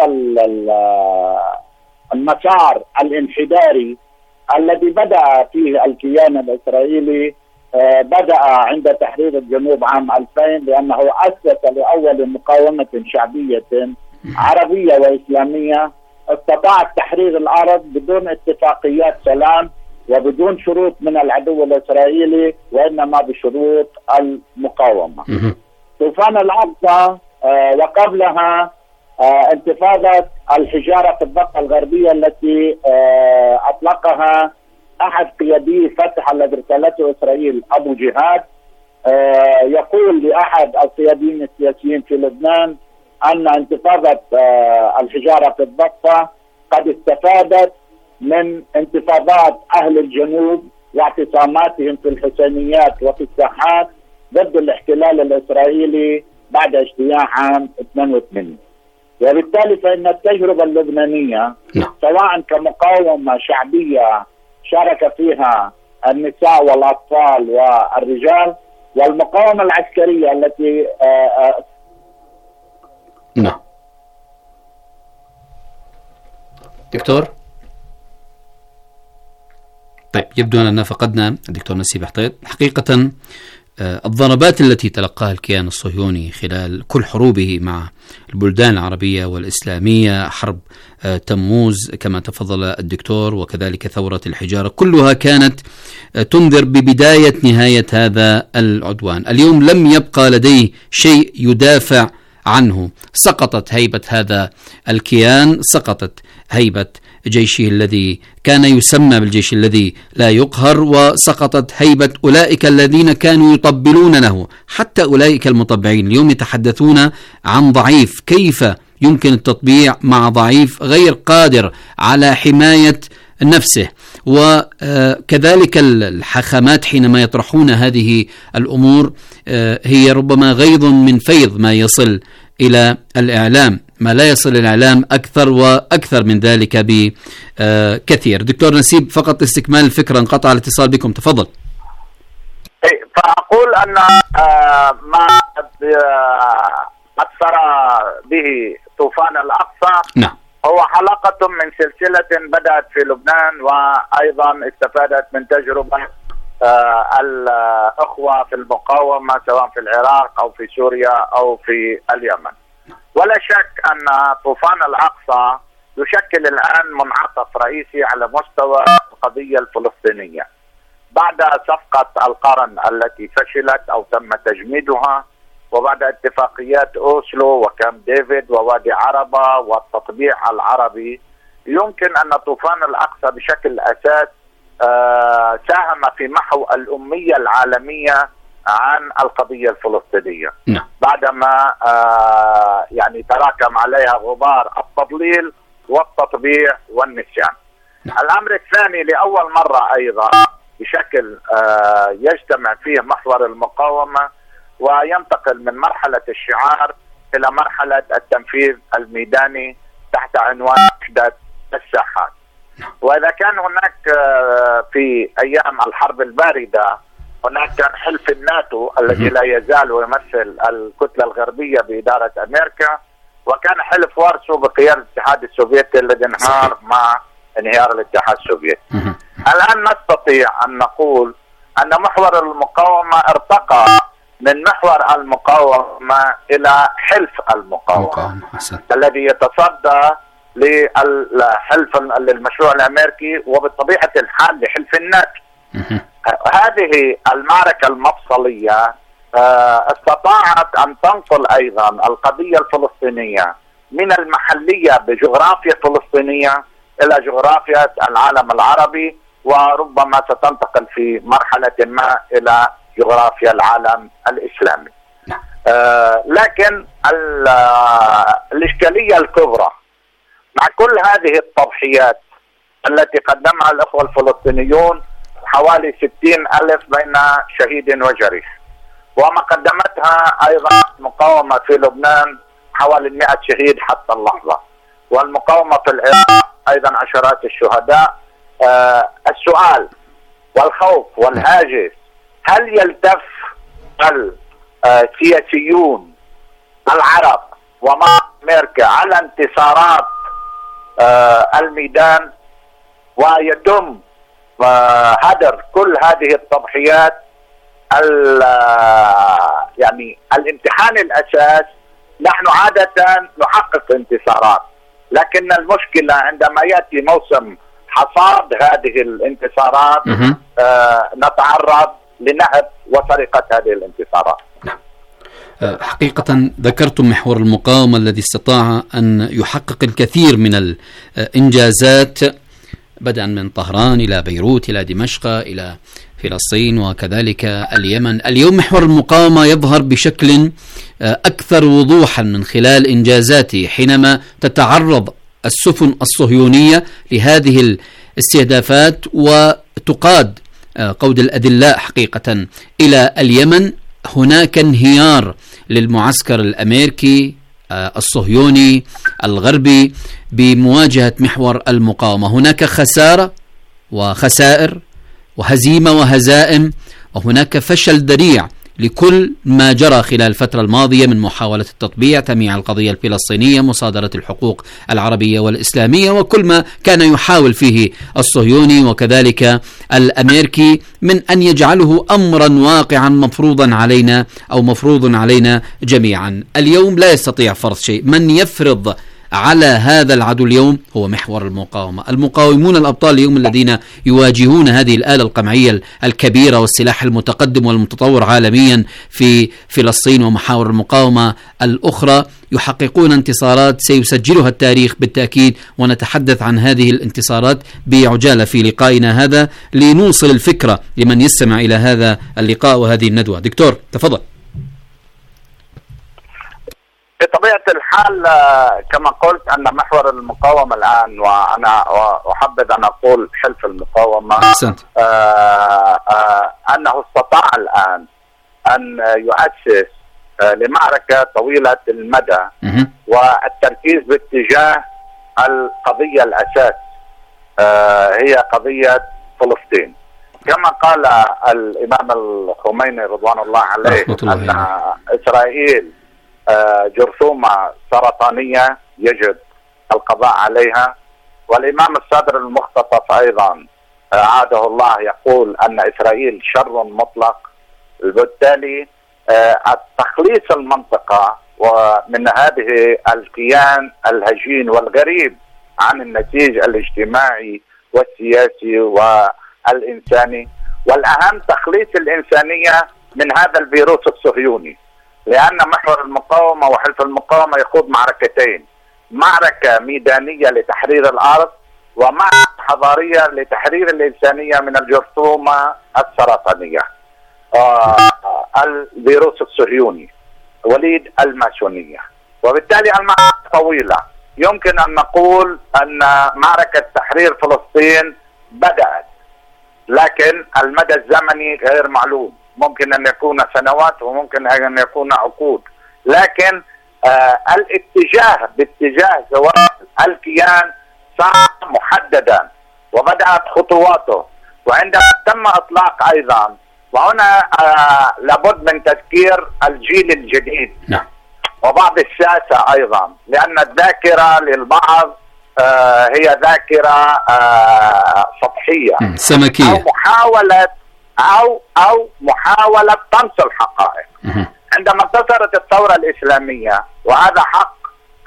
المسار الانحداري الذي بدأ فيه الكيان الإسرائيلي بدأ عند تحرير الجنوب عام ألفين، لأنه أسس لأول مقاومة شعبية عربية وإسلامية استطاعت تحرير الأرض بدون اتفاقيات سلام وبدون شروط من العدو الإسرائيلي، وإنما بشروط المقاومة. طوفان الأقصى وقبلها انتفاضة الحجارة في الضفة الغربية التي أطلقها أحد قيادي فتح الذي ارسلته إسرائيل أبو جهاد، يقول لأحد القياديين السياسيين في لبنان أن انتفاضة الحجارة في الضفة قد استفادت من انتفاضات أهل الجنوب واعتصاماتهم في الحسينيات وفي الساحات ضد الاحتلال الإسرائيلي بعد اجتياح عام اثنين وثمانين. وبالتالي فإن التجربة اللبنانية سواء كمقاومة شعبية شارك فيها النساء والأطفال والرجال، والمقاومة العسكرية التي نعم. دكتور، طيب يبدو أننا فقدنا الدكتور نسيب حطيط. حقيقة الضربات التي تلقاها الكيان الصهيوني خلال كل حروبه مع البلدان العربية والإسلامية، حرب تموز كما تفضل الدكتور، وكذلك ثورة الحجارة، كلها كانت تنذر ببداية نهاية هذا العدوان. اليوم لم يبقى لديه شيء يدافع عنه. سقطت هيبة هذا الكيان، سقطت هيبة جيشه الذي كان يسمى بالجيش الذي لا يقهر، وسقطت هيبة أولئك الذين كانوا يطبلون له. حتى أولئك المطبعين اليوم يتحدثون عن ضعيف. كيف يمكن التطبيع مع ضعيف غير قادر على حماية نفسه؟ وكذلك الحاخامات حينما يطرحون هذه الأمور هي ربما غيظ من فيض ما يصل إلى الإعلام، ما لا يصل الإعلام أكثر وأكثر من ذلك بكثير. دكتور نسيب، فقط استكمال الفكرة، انقطع الاتصال بكم، تفضل. فأقول أن ما أثر به طوفان الأقصى. نعم. هو حلقة من سلسلة بدأت في لبنان، وأيضا استفادت من تجربة آه الأخوة في المقاومة سواء في العراق أو في سوريا أو في اليمن. ولا شك أن طوفان الأقصى يشكل الآن منعطف رئيسي على مستوى القضية الفلسطينية بعد صفقة القرن التي فشلت أو تم تجميدها، وبعد اتفاقيات أوسلو وكامب ديفيد ووادي عربة والتطبيع العربي. يمكن أن طوفان الأقصى بشكل أساس آه ساهم في محو الأمية العالمية عن القضية الفلسطينية. نعم. بعدما آه يعني تراكم عليها غبار التضليل والتطبيع والنسيان. نعم. الأمر الثاني، لأول مرة أيضا بشكل آه يجتمع فيه محور المقاومة وينتقل من مرحلة الشعار إلى مرحلة التنفيذ الميداني تحت عنوان وحدة الساحات. وإذا كان هناك في أيام الحرب الباردة هناك كان حلف الناتو الذي لا يزال ويمثل الكتلة الغربية بإدارة أمريكا، وكان حلف وارسو بقيادة الاتحاد السوفيتي الذي انهار مع انهيار الاتحاد السوفيتي. الآن نستطيع أن نقول أن محور المقاومة ارتقى من محور المقاومة إلى حلف المقاومة الذي يتصدى للحلف للمشروع الأمريكي وبطبيعة الحال لحلف الناتو. هذه المعركة المفصلية استطاعت أن تنقل أيضا القضية الفلسطينية من المحلية بجغرافيا فلسطينية إلى جغرافيا العالم العربي، وربما ستنتقل في مرحلة ما إلى جغرافيا العالم الإسلامي. آه لكن الإشكالية الكبرى مع كل هذه التضحيات التي قدمها الأخوة الفلسطينيون، حوالي ستين ألف بين شهيد وجريح، وما قدمتها أيضا المقاومة في لبنان حوالي مئة شهيد حتى اللحظة، والمقاومة في العراق أيضا عشرات الشهداء. آه السؤال والخوف والهاجس، هل يلتف السياسيون العرب ومع أمريكا على انتصارات آه الميدان ويتم آه هدر كل هذه التضحيات؟ يعني الامتحان الأساس، نحن عادة نحقق انتصارات، لكن المشكلة عندما يأتي موسم حصاد هذه الانتصارات آه نتعرض لنهب وسرقة هذه الانتصارات. حقيقة ذكرتم محور المقاومة الذي استطاع أن يحقق الكثير من الإنجازات، بدءا من طهران إلى بيروت إلى دمشق إلى فلسطين وكذلك اليمن. اليوم محور المقاومة يظهر بشكل أكثر وضوحا من خلال إنجازاته حينما تتعرض السفن الصهيونية لهذه الاستهدافات وتقاد قود الأدلاء حقيقة إلى اليمن. هناك انهيار للمعسكر الأمريكي الصهيوني الغربي بمواجهة محور المقاومة. هناك خسارة وخسائر وهزيمة وهزائم، وهناك فشل ذريع لكل ما جرى خلال الفترة الماضية من محاولة التطبيع، تمييع القضية الفلسطينية، مصادرة الحقوق العربية والإسلامية، وكل ما كان يحاول فيه الصهيوني وكذلك الأمريكي من أن يجعله أمرا واقعا مفروضا علينا أو مفروض علينا جميعا. اليوم لا يستطيع فرض شيء، من يفرض على هذا العدو اليوم هو محور المقاومة. المقاومون الأبطال اليوم الذين يواجهون هذه الآلة القمعية الكبيرة والسلاح المتقدم والمتطور عالميا في فلسطين ومحاور المقاومة الأخرى يحققون انتصارات سيسجلها التاريخ بالتأكيد، ونتحدث عن هذه الانتصارات بعجالة في لقائنا هذا لنوصل الفكرة لمن يستمع إلى هذا اللقاء وهذه الندوة. دكتور تفضل. بطبيعة الحال كما قلت أن محور المقاومة الآن، وأنا أحبذ أن أقول حلف المقاومة، آآ آآ أنه استطاع الآن أن يؤسس لمعركة طويلة المدى والتركيز باتجاه القضية الأساس هي قضية فلسطين. كما قال الإمام الخميني رضوان الله عليه أن إسرائيل جرثومة سرطانية يجب القضاء عليها. والإمام الصدر المختطف أيضا عاده الله يقول أن إسرائيل شر مطلق. بالتالي تخليص المنطقة ومن هذه الكيان الهجين والغريب عن النسيج الاجتماعي والسياسي والإنساني، والأهم تخليص الإنسانية من هذا الفيروس الصهيوني، لأن محور المقاومة وحلف المقاومة يخوض معركتين: معركة ميدانية لتحرير الأرض، ومعركة حضارية لتحرير الإنسانية من الجرثومة السرطانية آه الفيروس الصهيوني وليد الماسونية. وبالتالي المعركة طويلة. يمكن أن نقول أن معركة تحرير فلسطين بدأت، لكن المدى الزمني غير معلوم، ممكن أن يكون سنوات وممكن أن يكون عقود، لكن آه الاتجاه باتجاه زوال الكيان صار محددا وبدأت خطواته. وعندما تم إطلاق أيضا، وهنا آه لابد من تذكير الجيل الجديد نعم. وبعض الساسة أيضا، لأن الذاكرة للبعض آه هي ذاكرة آه سطحية سمكية، أو محاولة أو أو محاولة طمس الحقائق. عندما انتصرت الثورة الإسلامية، وهذا حق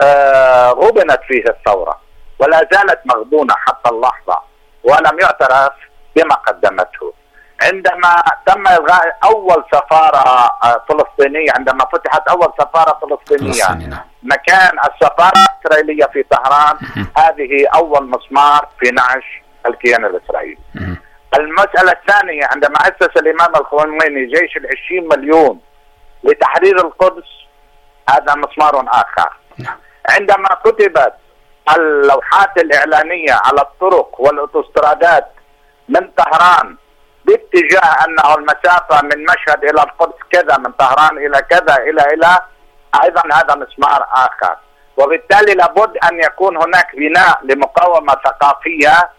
آه غبنت فيه الثورة ولا زالت مغبونة حتى اللحظة ولم يعترف بما قدمته. عندما تم إلغاء أول سفارة فلسطينية، عندما فتحت أول سفارة فلسطينية مكان السفارة الإسرائيلية في طهران، هذه أول مسمار في نعش الكيان الإسرائيلي. المسألة الثانية، عندما أسس الإمام الخميني جيش العشرين مليون لتحرير القدس، هذا مسمار آخر. عندما كتبت اللوحات الإعلانية على الطرق والأوتوسترادات من طهران باتجاه أنه المسافة من مشهد إلى القدس كذا، من طهران إلى كذا إلى إلى أيضا هذا مسمار آخر. وبالتالي لابد أن يكون هناك بناء لمقاومة ثقافية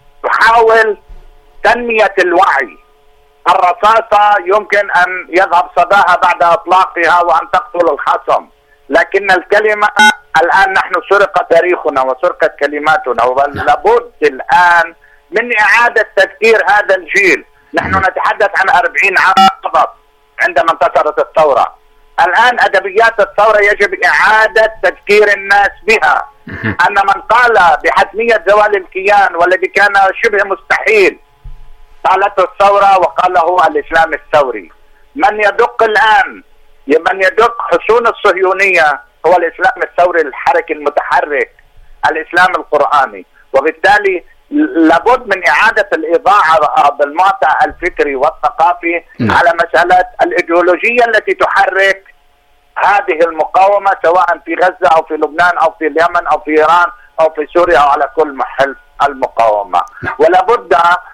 تحاول تنمية الوعي. الرصاصة يمكن أن يذهب صداها بعد إطلاقها وأن تقتل الخصم، لكن الكلمة الآن نحن سرق تاريخنا وسرقت كلماتنا، ولابد الآن من إعادة تذكير هذا الجيل. نحن نتحدث عن أربعين عام فقط عندما انتصرت الثورة. الآن أدبيات الثورة يجب إعادة تذكير الناس بها، أن من قال بحتمية زوال الكيان والذي كان شبه مستحيل قالته الثورة وقاله الإسلام الثوري. من يدق الآن، من يدق حصون الصهيونية هو الإسلام الثوري الحركي المتحرك، الإسلام القرآني. وبالتالي لابد من إعادة الإضاعة بالمعطى الفكري والثقافي م. على مسألة الإيديولوجية التي تحرك هذه المقاومة، سواء في غزة أو في لبنان أو في اليمن أو في إيران أو في سوريا أو على كل محل المقاومة. ولابد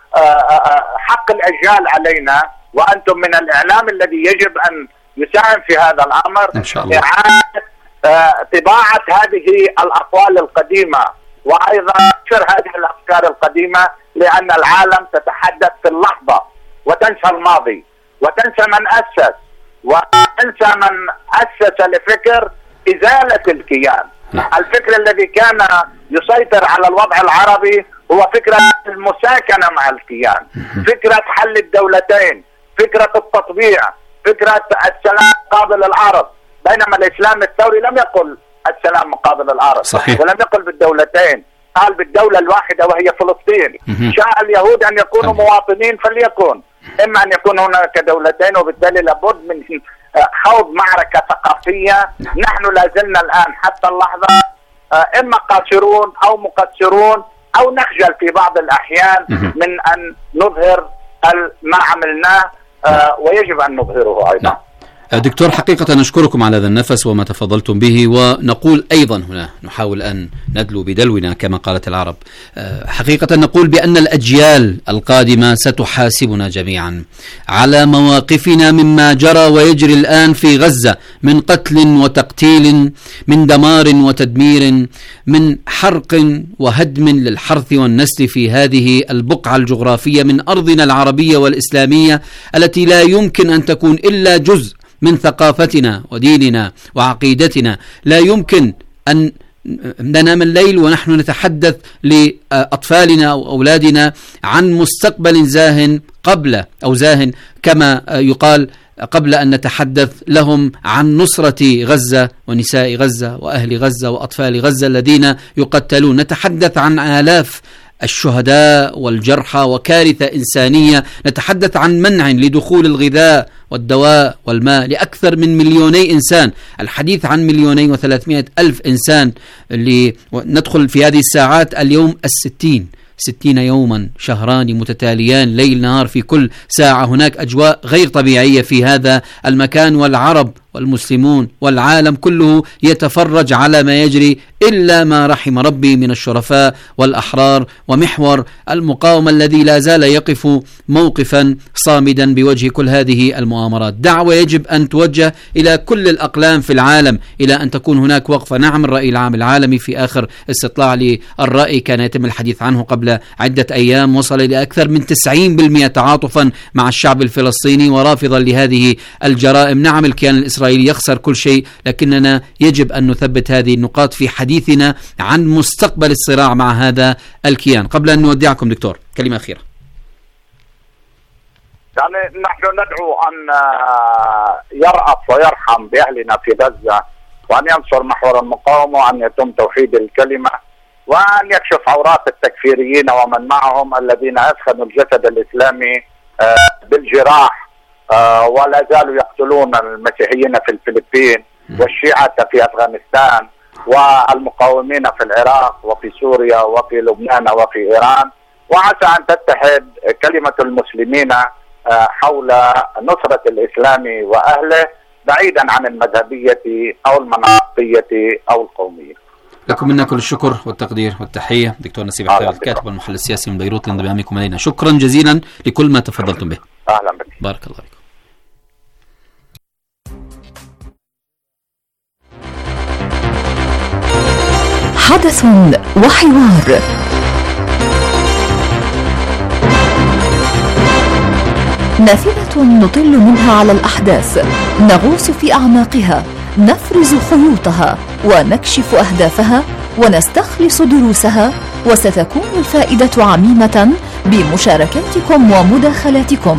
حق الأجيال علينا، وأنتم من الإعلام الذي يجب أن يساهم في هذا الأمر، إن شاء الله. إعادة طباعة هذه الأقوال القديمة، وأيضا نشر هذه الأفكار القديمة، لأن العالم تتحدث في اللحظة وتنسى الماضي وتنسى من أسس وتنسى من أسس لفكر إزالة الكيان. الفكر الذي كان يسيطر على الوضع العربي هو فكرة المساكنة مع الكيان، فكرة حل الدولتين، فكرة التطبيع، فكرة السلام مقابل الأرض. بينما الإسلام الثوري لم يقل السلام مقابل الأرض، صحيح. ولم يقل بالدولتين، قال بالدولة الواحدة وهي فلسطين. شاء اليهود أن يكونوا مواطنين فليكن، إما أن يكون هناك دولتين. وبالتالي لابد من خوض معركة ثقافية. نحن لازلنا الآن حتى اللحظة إما قاصرون أو مقصرون أو نخجل في بعض الأحيان من أن نظهر ما عملناه، ويجب أن نظهره أيضا. دكتور، حقيقة نشكركم على هذا النفس وما تفضلتم به، ونقول أيضا هنا نحاول أن ندلو بدلونا كما قالت العرب. حقيقة نقول بأن الأجيال القادمة ستحاسبنا جميعا على مواقفنا مما جرى ويجري الآن في غزة من قتل وتقتيل، من دمار وتدمير، من حرق وهدم للحرث والنسل في هذه البقعة الجغرافية من أرضنا العربية والإسلامية، التي لا يمكن أن تكون إلا جزء من ثقافتنا وديننا وعقيدتنا. لا يمكن أن ننام الليل ونحن نتحدث لأطفالنا أو أولادنا عن مستقبل زاهن قبل أو زاهن كما يقال قبل أن نتحدث لهم عن نصرة غزة ونساء غزة وأهل غزة وأطفال غزة الذين يقتلون. نتحدث عن آلاف الشهداء والجرحى وكارثة إنسانية. نتحدث عن منع لدخول الغذاء والدواء والماء لأكثر من مليوني إنسان. الحديث عن مليونين وثلاثمائة ألف إنسان اللي ندخل في هذه الساعات اليوم الستين ستين يوما شهران متتاليان ليل نهار في كل ساعة. هناك أجواء غير طبيعية في هذا المكان، والعرب والمسلمون والعالم كله يتفرج على ما يجري إلا ما رحم ربي من الشرفاء والأحرار ومحور المقاومة الذي لا زال يقف موقفا صامدا بوجه كل هذه المؤامرات. دعوة يجب أن توجه إلى كل الأقلام في العالم إلى أن تكون هناك وقفة. نعم، الرأي العام العالمي في آخر استطلاع للرأي كان يتم الحديث عنه قبل عدة أيام وصل إلى أكثر من تسعين بالمئة تعاطفا مع الشعب الفلسطيني ورافضا لهذه الجرائم. نعم، الكيان الإسرائيلي يخسر كل شيء، لكننا يجب أن نثبت هذه النقاط في حديثنا عن مستقبل الصراع مع هذا الكيان. قبل أن نودعكم دكتور، كلمة أخيرة. يعني نحن ندعو أن يرأف ويرحم بأهلنا في غزة، وأن ينصر محور المقاومة، وأن يتم توحيد الكلمة، وأن يكشف عورات التكفيريين ومن معهم الذين أسخنوا الجسد الإسلامي بالجراح ولا زالوا يقتلون المسيحيين في الفلبين والشيعة في أفغانستان والمقاومين في العراق وفي سوريا وفي لبنان وفي إيران. وعسى أن تتحد كلمة المسلمين حول نصرة الإسلام وأهله بعيدا عن المذهبية أو المناطقية أو القومية. لكم منا كل الشكر والتقدير والتحية دكتور نسيب حتير، الكاتب والمحلل السياسي من بيروت، لانضمامكم إلينا. شكرا جزيلا لكل ما تفضلتم به. أهلا بك. بارك الله فيكم. حدث وحوار. نافذة نطل منها على الأحداث، نغوص في أعماقها، نفرز خيوطها ونكشف أهدافها ونستخلص دروسها، وستكون الفائدة عميمة بمشاركاتكم ومداخلاتكم.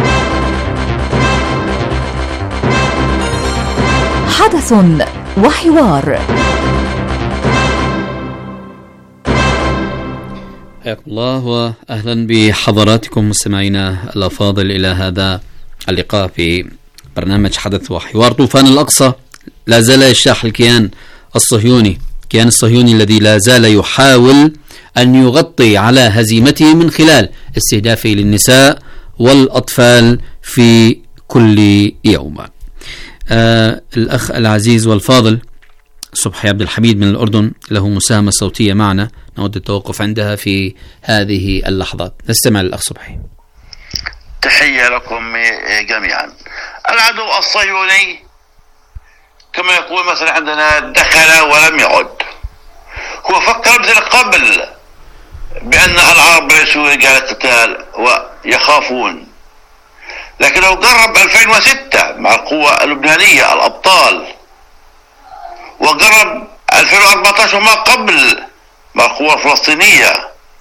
حدث وحوار. حياكم الله وأهلا بحضراتكم مستمعينا الأفاضل إلى هذا اللقاء في برنامج حدث وحوار. طوفان الأقصى لا زال يجتاح الكيان الصهيوني، الكيان الصهيوني الذي لا زال يحاول أن يغطي على هزيمته من خلال استهدافه للنساء والأطفال في كل يوم. آه الأخ العزيز والفاضل صبحي عبد الحميد من الأردن له مساهمة صوتية معنا، نود التوقف عندها في هذه اللحظات. نستمع للأخ صبحي. تحية لكم جميعا. العدو الصهيوني كما يقول مثلا عندنا دخل ولم يعد. هو فكر مثل قبل بأن العرب ليسوا رجال قتال ويخافون، لكنه قرب ألفين وستة مع القوة اللبنانية الأبطال، وقرب ألفين وأربعة عشر ما قبل مع القوة الفلسطينية.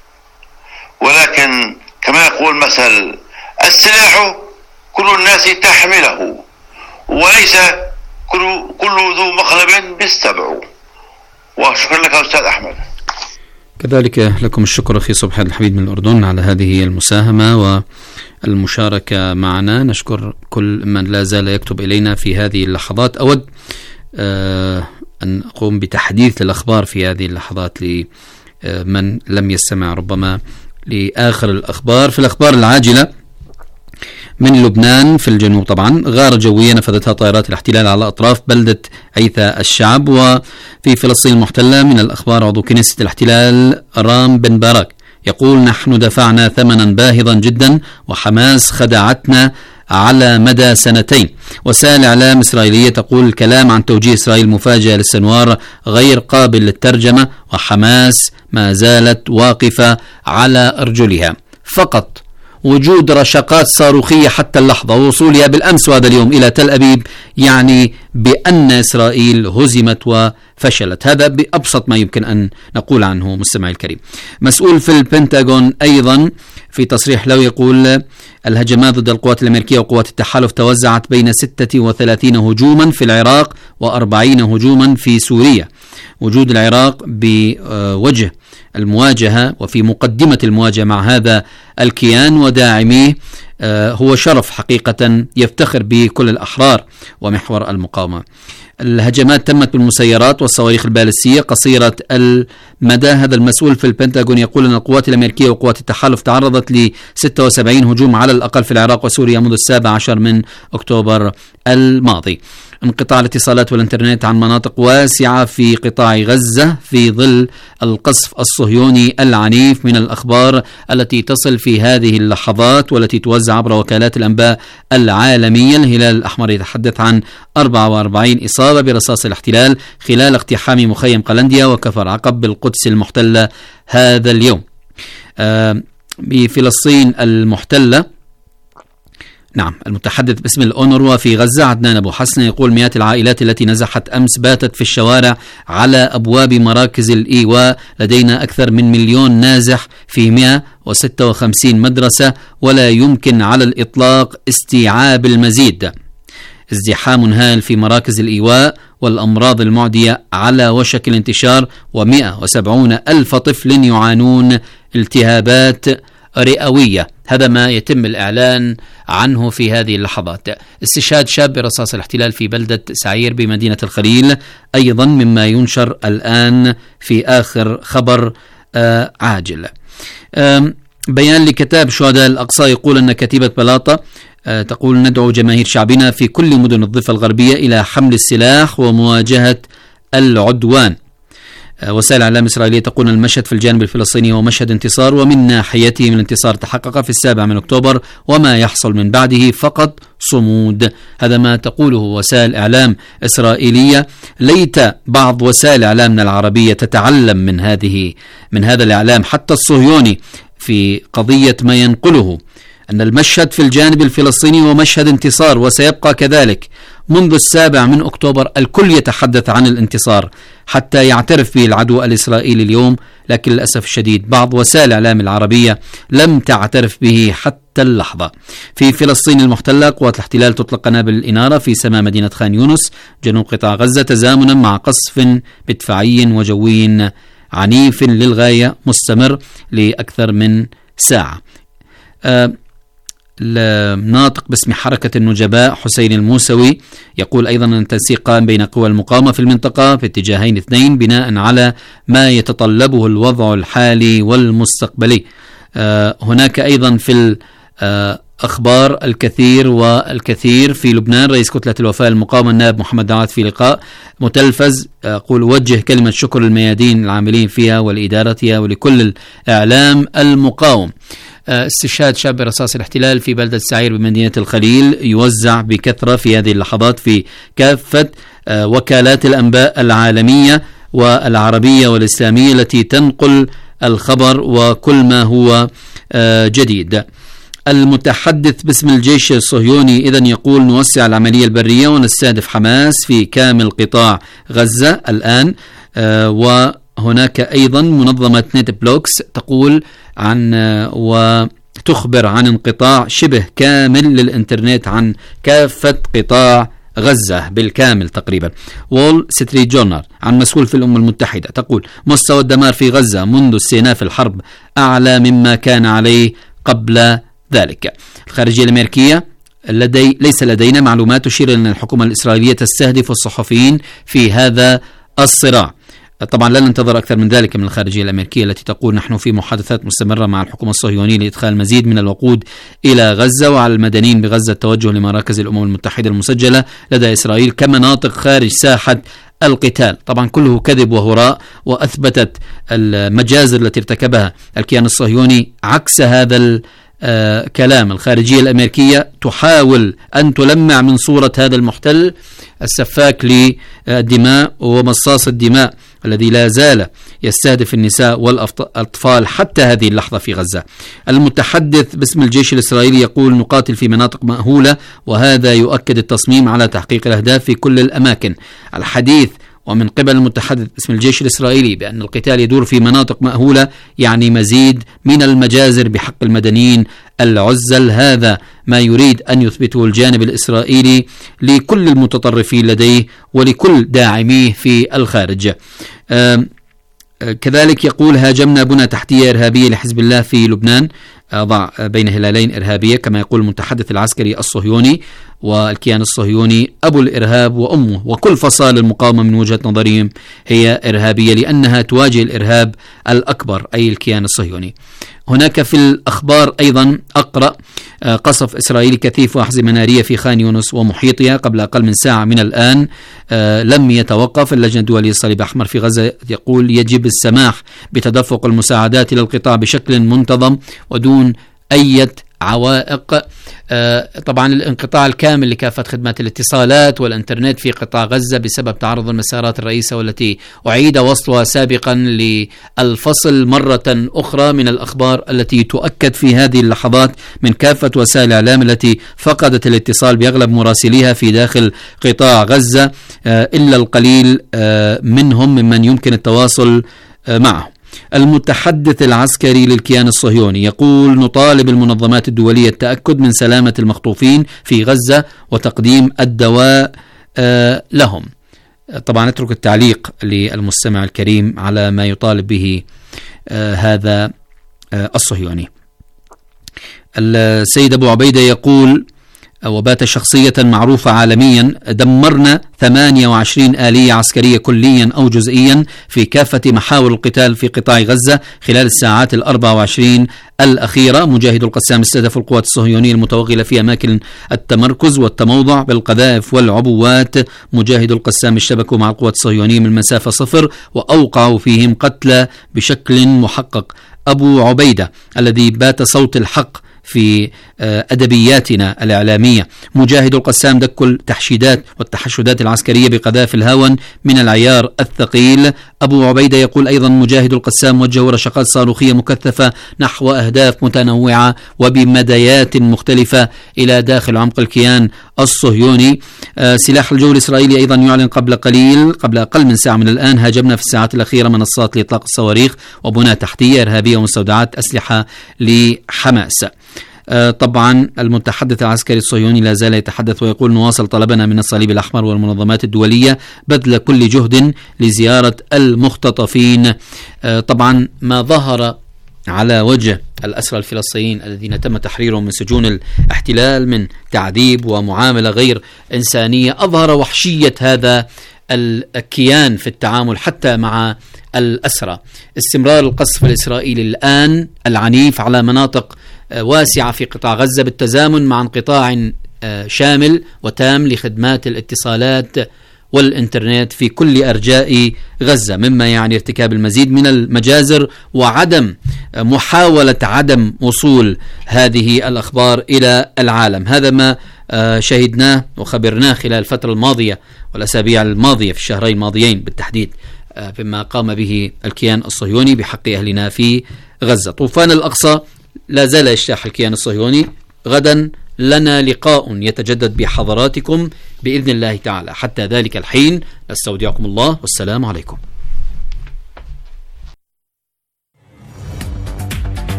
ولكن كما يقول مثل السلاح كل الناس تحمله، وليس كل كل ذو مخلب بالسبع. وشكرا لك أستاذ أحمد. كذلك لكم الشكر أخي صبحي عبد الحميد من الأردن على هذه المساهمة والمشاركة معنا. نشكر كل من لا زال يكتب إلينا في هذه اللحظات. أود آه أن أقوم بتحديث الأخبار في هذه اللحظات لمن لم يستمع ربما لآخر الأخبار. في الأخبار العاجلة من لبنان في الجنوب طبعا غارة جوية نفذتها طائرات الاحتلال على أطراف بلدة عيثا الشعب. وفي فلسطين المحتلة من الأخبار عضو كنيسة الاحتلال رام بن باراك يقول: نحن دفعنا ثمنا باهظا جدا وحماس خدعتنا على مدى سنتين. وسائل إعلام إسرائيلية تقول الكلام عن توجيه إسرائيل مفاجئة للسنوار غير قابل للترجمة، وحماس ما زالت واقفة على أرجلها. فقط وجود رشقات صاروخية حتى اللحظة ووصولها بالأمس وهذا اليوم إلى تل أبيب يعني بأن إسرائيل هزمت وفشلت. هذا بأبسط ما يمكن أن نقول عنه مستمعي الكريم. مسؤول في البنتاغون أيضا في تصريح له يقول الهجمات ضد القوات الأمريكية وقوات التحالف توزعت بين ستة وثلاثين هجوما في العراق وأربعين هجوما في سوريا. وجود العراق بوجه المواجهة وفي مقدمة المواجهة مع هذا الكيان وداعميه هو شرف حقيقة يفتخر به كل الأحرار ومحور المقاومة. الهجمات تمت بالمسيرات والصواريخ البالستية قصيرة المدى. هذا المسؤول في البنتاغون يقول أن القوات الأمريكية وقوات التحالف تعرضت ل ستة وسبعين هجوم على الأقل في العراق وسوريا منذ السابع عشر من أكتوبر الماضي. انقطاع الاتصالات والإنترنت عن مناطق واسعة في قطاع غزة في ظل القصف الصهيوني العنيف من الأخبار التي تصل في هذه اللحظات والتي توزع عبر وكالات الأنباء العالمية. الهلال الأحمر يتحدث عن أربعة وأربعين إصابة برصاص الاحتلال خلال اقتحام مخيم قلنديا وكفر عقب بالقدس المحتلة هذا اليوم. آه بفلسطين المحتلة، نعم، المتحدث باسم الأونروا في غزة عدنان أبو حسن يقول مئات العائلات التي نزحت أمس باتت في الشوارع على أبواب مراكز الإيواء. لدينا أكثر من مليون نازح في مئة وستة وخمسين مدرسة ولا يمكن على الإطلاق استيعاب المزيد. ازدحام هائل في مراكز الإيواء والأمراض المعدية على وشك الانتشار ومئة وسبعون ألف طفل يعانون التهابات رئوية. هذا ما يتم الإعلان عنه في هذه اللحظات. استشهاد شاب برصاص الاحتلال في بلدة سعير بمدينة الخليل أيضا مما ينشر الآن في آخر خبر آه عاجل. آه بيان لكتاب شهداء الأقصى يقول أن كتيبة بلاطة آه تقول ندعو جماهير شعبنا في كل مدن الضفة الغربية إلى حمل السلاح ومواجهة العدوان. وسائل اعلام اسرائيليه تقول المشهد في الجانب الفلسطيني هو مشهد انتصار، ومن ناحيته من الانتصار تحقق في السابع من اكتوبر وما يحصل من بعده فقط صمود. هذا ما تقوله وسائل اعلام اسرائيليه. ليت بعض وسائل اعلامنا العربيه تتعلم من هذه من هذا الاعلام حتى الصهيوني في قضيه ما ينقله أن المشهد في الجانب الفلسطيني هو مشهد انتصار وسيبقى كذلك. منذ السابع من أكتوبر الكل يتحدث عن الانتصار حتى يعترف به العدو الإسرائيلي اليوم، لكن للأسف الشديد بعض وسائل الإعلام العربية لم تعترف به حتى اللحظة. في فلسطين المحتلة قوات الاحتلال تطلق قنابل الإنارة في سماء مدينة خان يونس جنوب قطاع غزة تزامنا مع قصف مدفعي وجوي عنيف للغاية مستمر لأكثر من ساعة. أه الناطق باسم حركة النجباء حسين الموسوي يقول أيضا أن التنسيق قام بين قوى المقاومة في المنطقة في اتجاهين اثنين بناء على ما يتطلبه الوضع الحالي والمستقبلي. آه هناك أيضا في الأخبار الكثير والكثير. في لبنان رئيس كتلة الوفاء المقاومة النائب محمد دعوات في لقاء متلفز يقول وجه كلمة شكر للميادين العاملين فيها ولإدارتها ولكل الإعلام المقاوم. استشهاد شاب برصاص الاحتلال في بلدة سعير بمدينة الخليل يوزع بكثرة في هذه اللحظات في كافة وكالات الأنباء العالمية والعربية والإسلامية التي تنقل الخبر وكل ما هو جديد. المتحدث باسم الجيش الصهيوني إذن يقول نوسع العملية البرية ونستهدف حماس في كامل قطاع غزة الآن. و هناك أيضا منظمة نت بلوكس تقول عن وتخبر عن انقطاع شبه كامل للإنترنت عن كافة قطاع غزة بالكامل تقريبا. وول ستريت جورنال عن مسؤول في الأمم المتحدة تقول مستوى الدمار في غزة منذ استئناف الحرب أعلى مما كان عليه قبل ذلك. الخارجية الأمريكية لدي ليس لدينا معلومات تشير أن الحكومة الإسرائيلية تستهدف الصحفيين في هذا الصراع. طبعا لا ننتظر أكثر من ذلك من الخارجية الأمريكية التي تقول نحن في محادثات مستمرة مع الحكومة الصهيونية لإدخال المزيد من الوقود إلى غزة وعلى المدنيين بغزة التوجه لمراكز الأمم المتحدة المسجلة لدى إسرائيل كمناطق خارج ساحة القتال. طبعا كله كذب وهراء، وأثبتت المجازر التي ارتكبها الكيان الصهيوني عكس هذا آه كلام. الخارجية الأمريكية تحاول أن تلمع من صورة هذا المحتل السفاك للدماء ومصاص الدماء الذي لا زال يستهدف النساء والأطفال حتى هذه اللحظة في غزة. المتحدث باسم الجيش الإسرائيلي يقول: نقاتل في مناطق مأهولة، وهذا يؤكد التصميم على تحقيق الأهداف في كل الأماكن. الحديث ومن قبل المتحدث باسم الجيش الإسرائيلي بأن القتال يدور في مناطق مأهولة يعني مزيد من المجازر بحق المدنيين العزل. هذا ما يريد أن يثبته الجانب الإسرائيلي لكل المتطرفين لديه ولكل داعميه في الخارج. كذلك يقول: هاجمنا بنى تحتية إرهابية لحزب الله في لبنان، أضع بين هلالين إرهابية، كما يقول المتحدث العسكري الصهيوني. والكيان الصهيوني أبو الإرهاب وأمه، وكل فصائل المقاومة من وجهة نظرهم هي إرهابية لأنها تواجه الإرهاب الأكبر أي الكيان الصهيوني. هناك في الأخبار أيضا أقرأ: قصف إسرائيلي كثيف وأحزمة نارية في خان يونس ومحيطها قبل أقل من ساعة من الآن لم يتوقف. اللجنة الدولية للصليب الأحمر في غزة يقول: يجب السماح بتدفق المساعدات إلى القطاع بشكل منتظم ودون أي عوائق. آه طبعا الانقطاع الكامل لكافة خدمات الاتصالات والإنترنت في قطاع غزة بسبب تعرض المسارات الرئيسة والتي أعيد وصلها سابقا للفصل مرة أخرى من الأخبار التي تؤكد في هذه اللحظات من كافة وسائل الإعلام التي فقدت الاتصال بأغلب مراسليها في داخل قطاع غزة، آه إلا القليل آه منهم ممن يمكن التواصل آه معه. المتحدث العسكري للكيان الصهيوني يقول: نطالب المنظمات الدولية التأكد من سلامة المخطوفين في غزة وتقديم الدواء آه لهم. طبعا اترك التعليق للمستمع الكريم على ما يطالب به آه هذا آه الصهيوني. السيد أبو عبيدة يقول: وبات شخصية معروفة عالميا: دمرنا ثمانية وعشرين آلية عسكرية كليا أو جزئيا في كافة محاور القتال في قطاع غزة خلال الساعات الأربع وعشرين الأخيرة. مجاهد القسام استهدف القوات الصهيونية المتوغلة في أماكن التمركز والتموضع بالقذائف والعبوات. مجاهد القسام اشتبكوا مع القوات الصهيونية من مسافة صفر وأوقعوا فيهم قتلى بشكل محقق. أبو عبيدة الذي بات صوت الحق في أدبياتنا الإعلامية: مجاهد القسام دك التحشيدات والتحشدات العسكرية بقذائف الهاون من العيار الثقيل. أبو عبيدة يقول أيضا: مجاهد القسام وجهوا رشقات صاروخية مكثفة نحو أهداف متنوعة وبمدايات مختلفة إلى داخل عمق الكيان الصهيوني. سلاح الجو الإسرائيلي أيضا يعلن قبل قليل قبل أقل من ساعة من الآن: هاجمنا في الساعات الأخيرة منصات لإطلاق الصواريخ وبنى تحتية إرهابية ومستودعات أسلحة لحماس. طبعا المتحدث العسكري الصهيوني لا زال يتحدث ويقول: نواصل طلبنا من الصليب الأحمر والمنظمات الدولية بذل كل جهد لزيارة المختطفين. طبعا ما ظهر على وجه الأسرى الفلسطينيين الذين تم تحريرهم من سجون الاحتلال من تعذيب ومعاملة غير إنسانية أظهر وحشية هذا الكيان في التعامل حتى مع الأسرى. استمرار القصف الإسرائيلي الآن العنيف على مناطق واسعة في قطاع غزة بالتزامن مع انقطاع شامل وتام لخدمات الاتصالات والإنترنت في كل أرجاء غزة، مما يعني ارتكاب المزيد من المجازر وعدم محاولة عدم وصول هذه الأخبار إلى العالم. هذا ما شهدناه وخبرناه خلال الفترة الماضية والأسابيع الماضية في الشهرين الماضيين بالتحديد بما قام به الكيان الصهيوني بحق أهلنا في غزة. طوفان الأقصى لا زال يجتاح الكيان الصهيوني. غدا لنا لقاء يتجدد بحضراتكم بإذن الله تعالى. حتى ذلك الحين نستودعكم الله والسلام عليكم.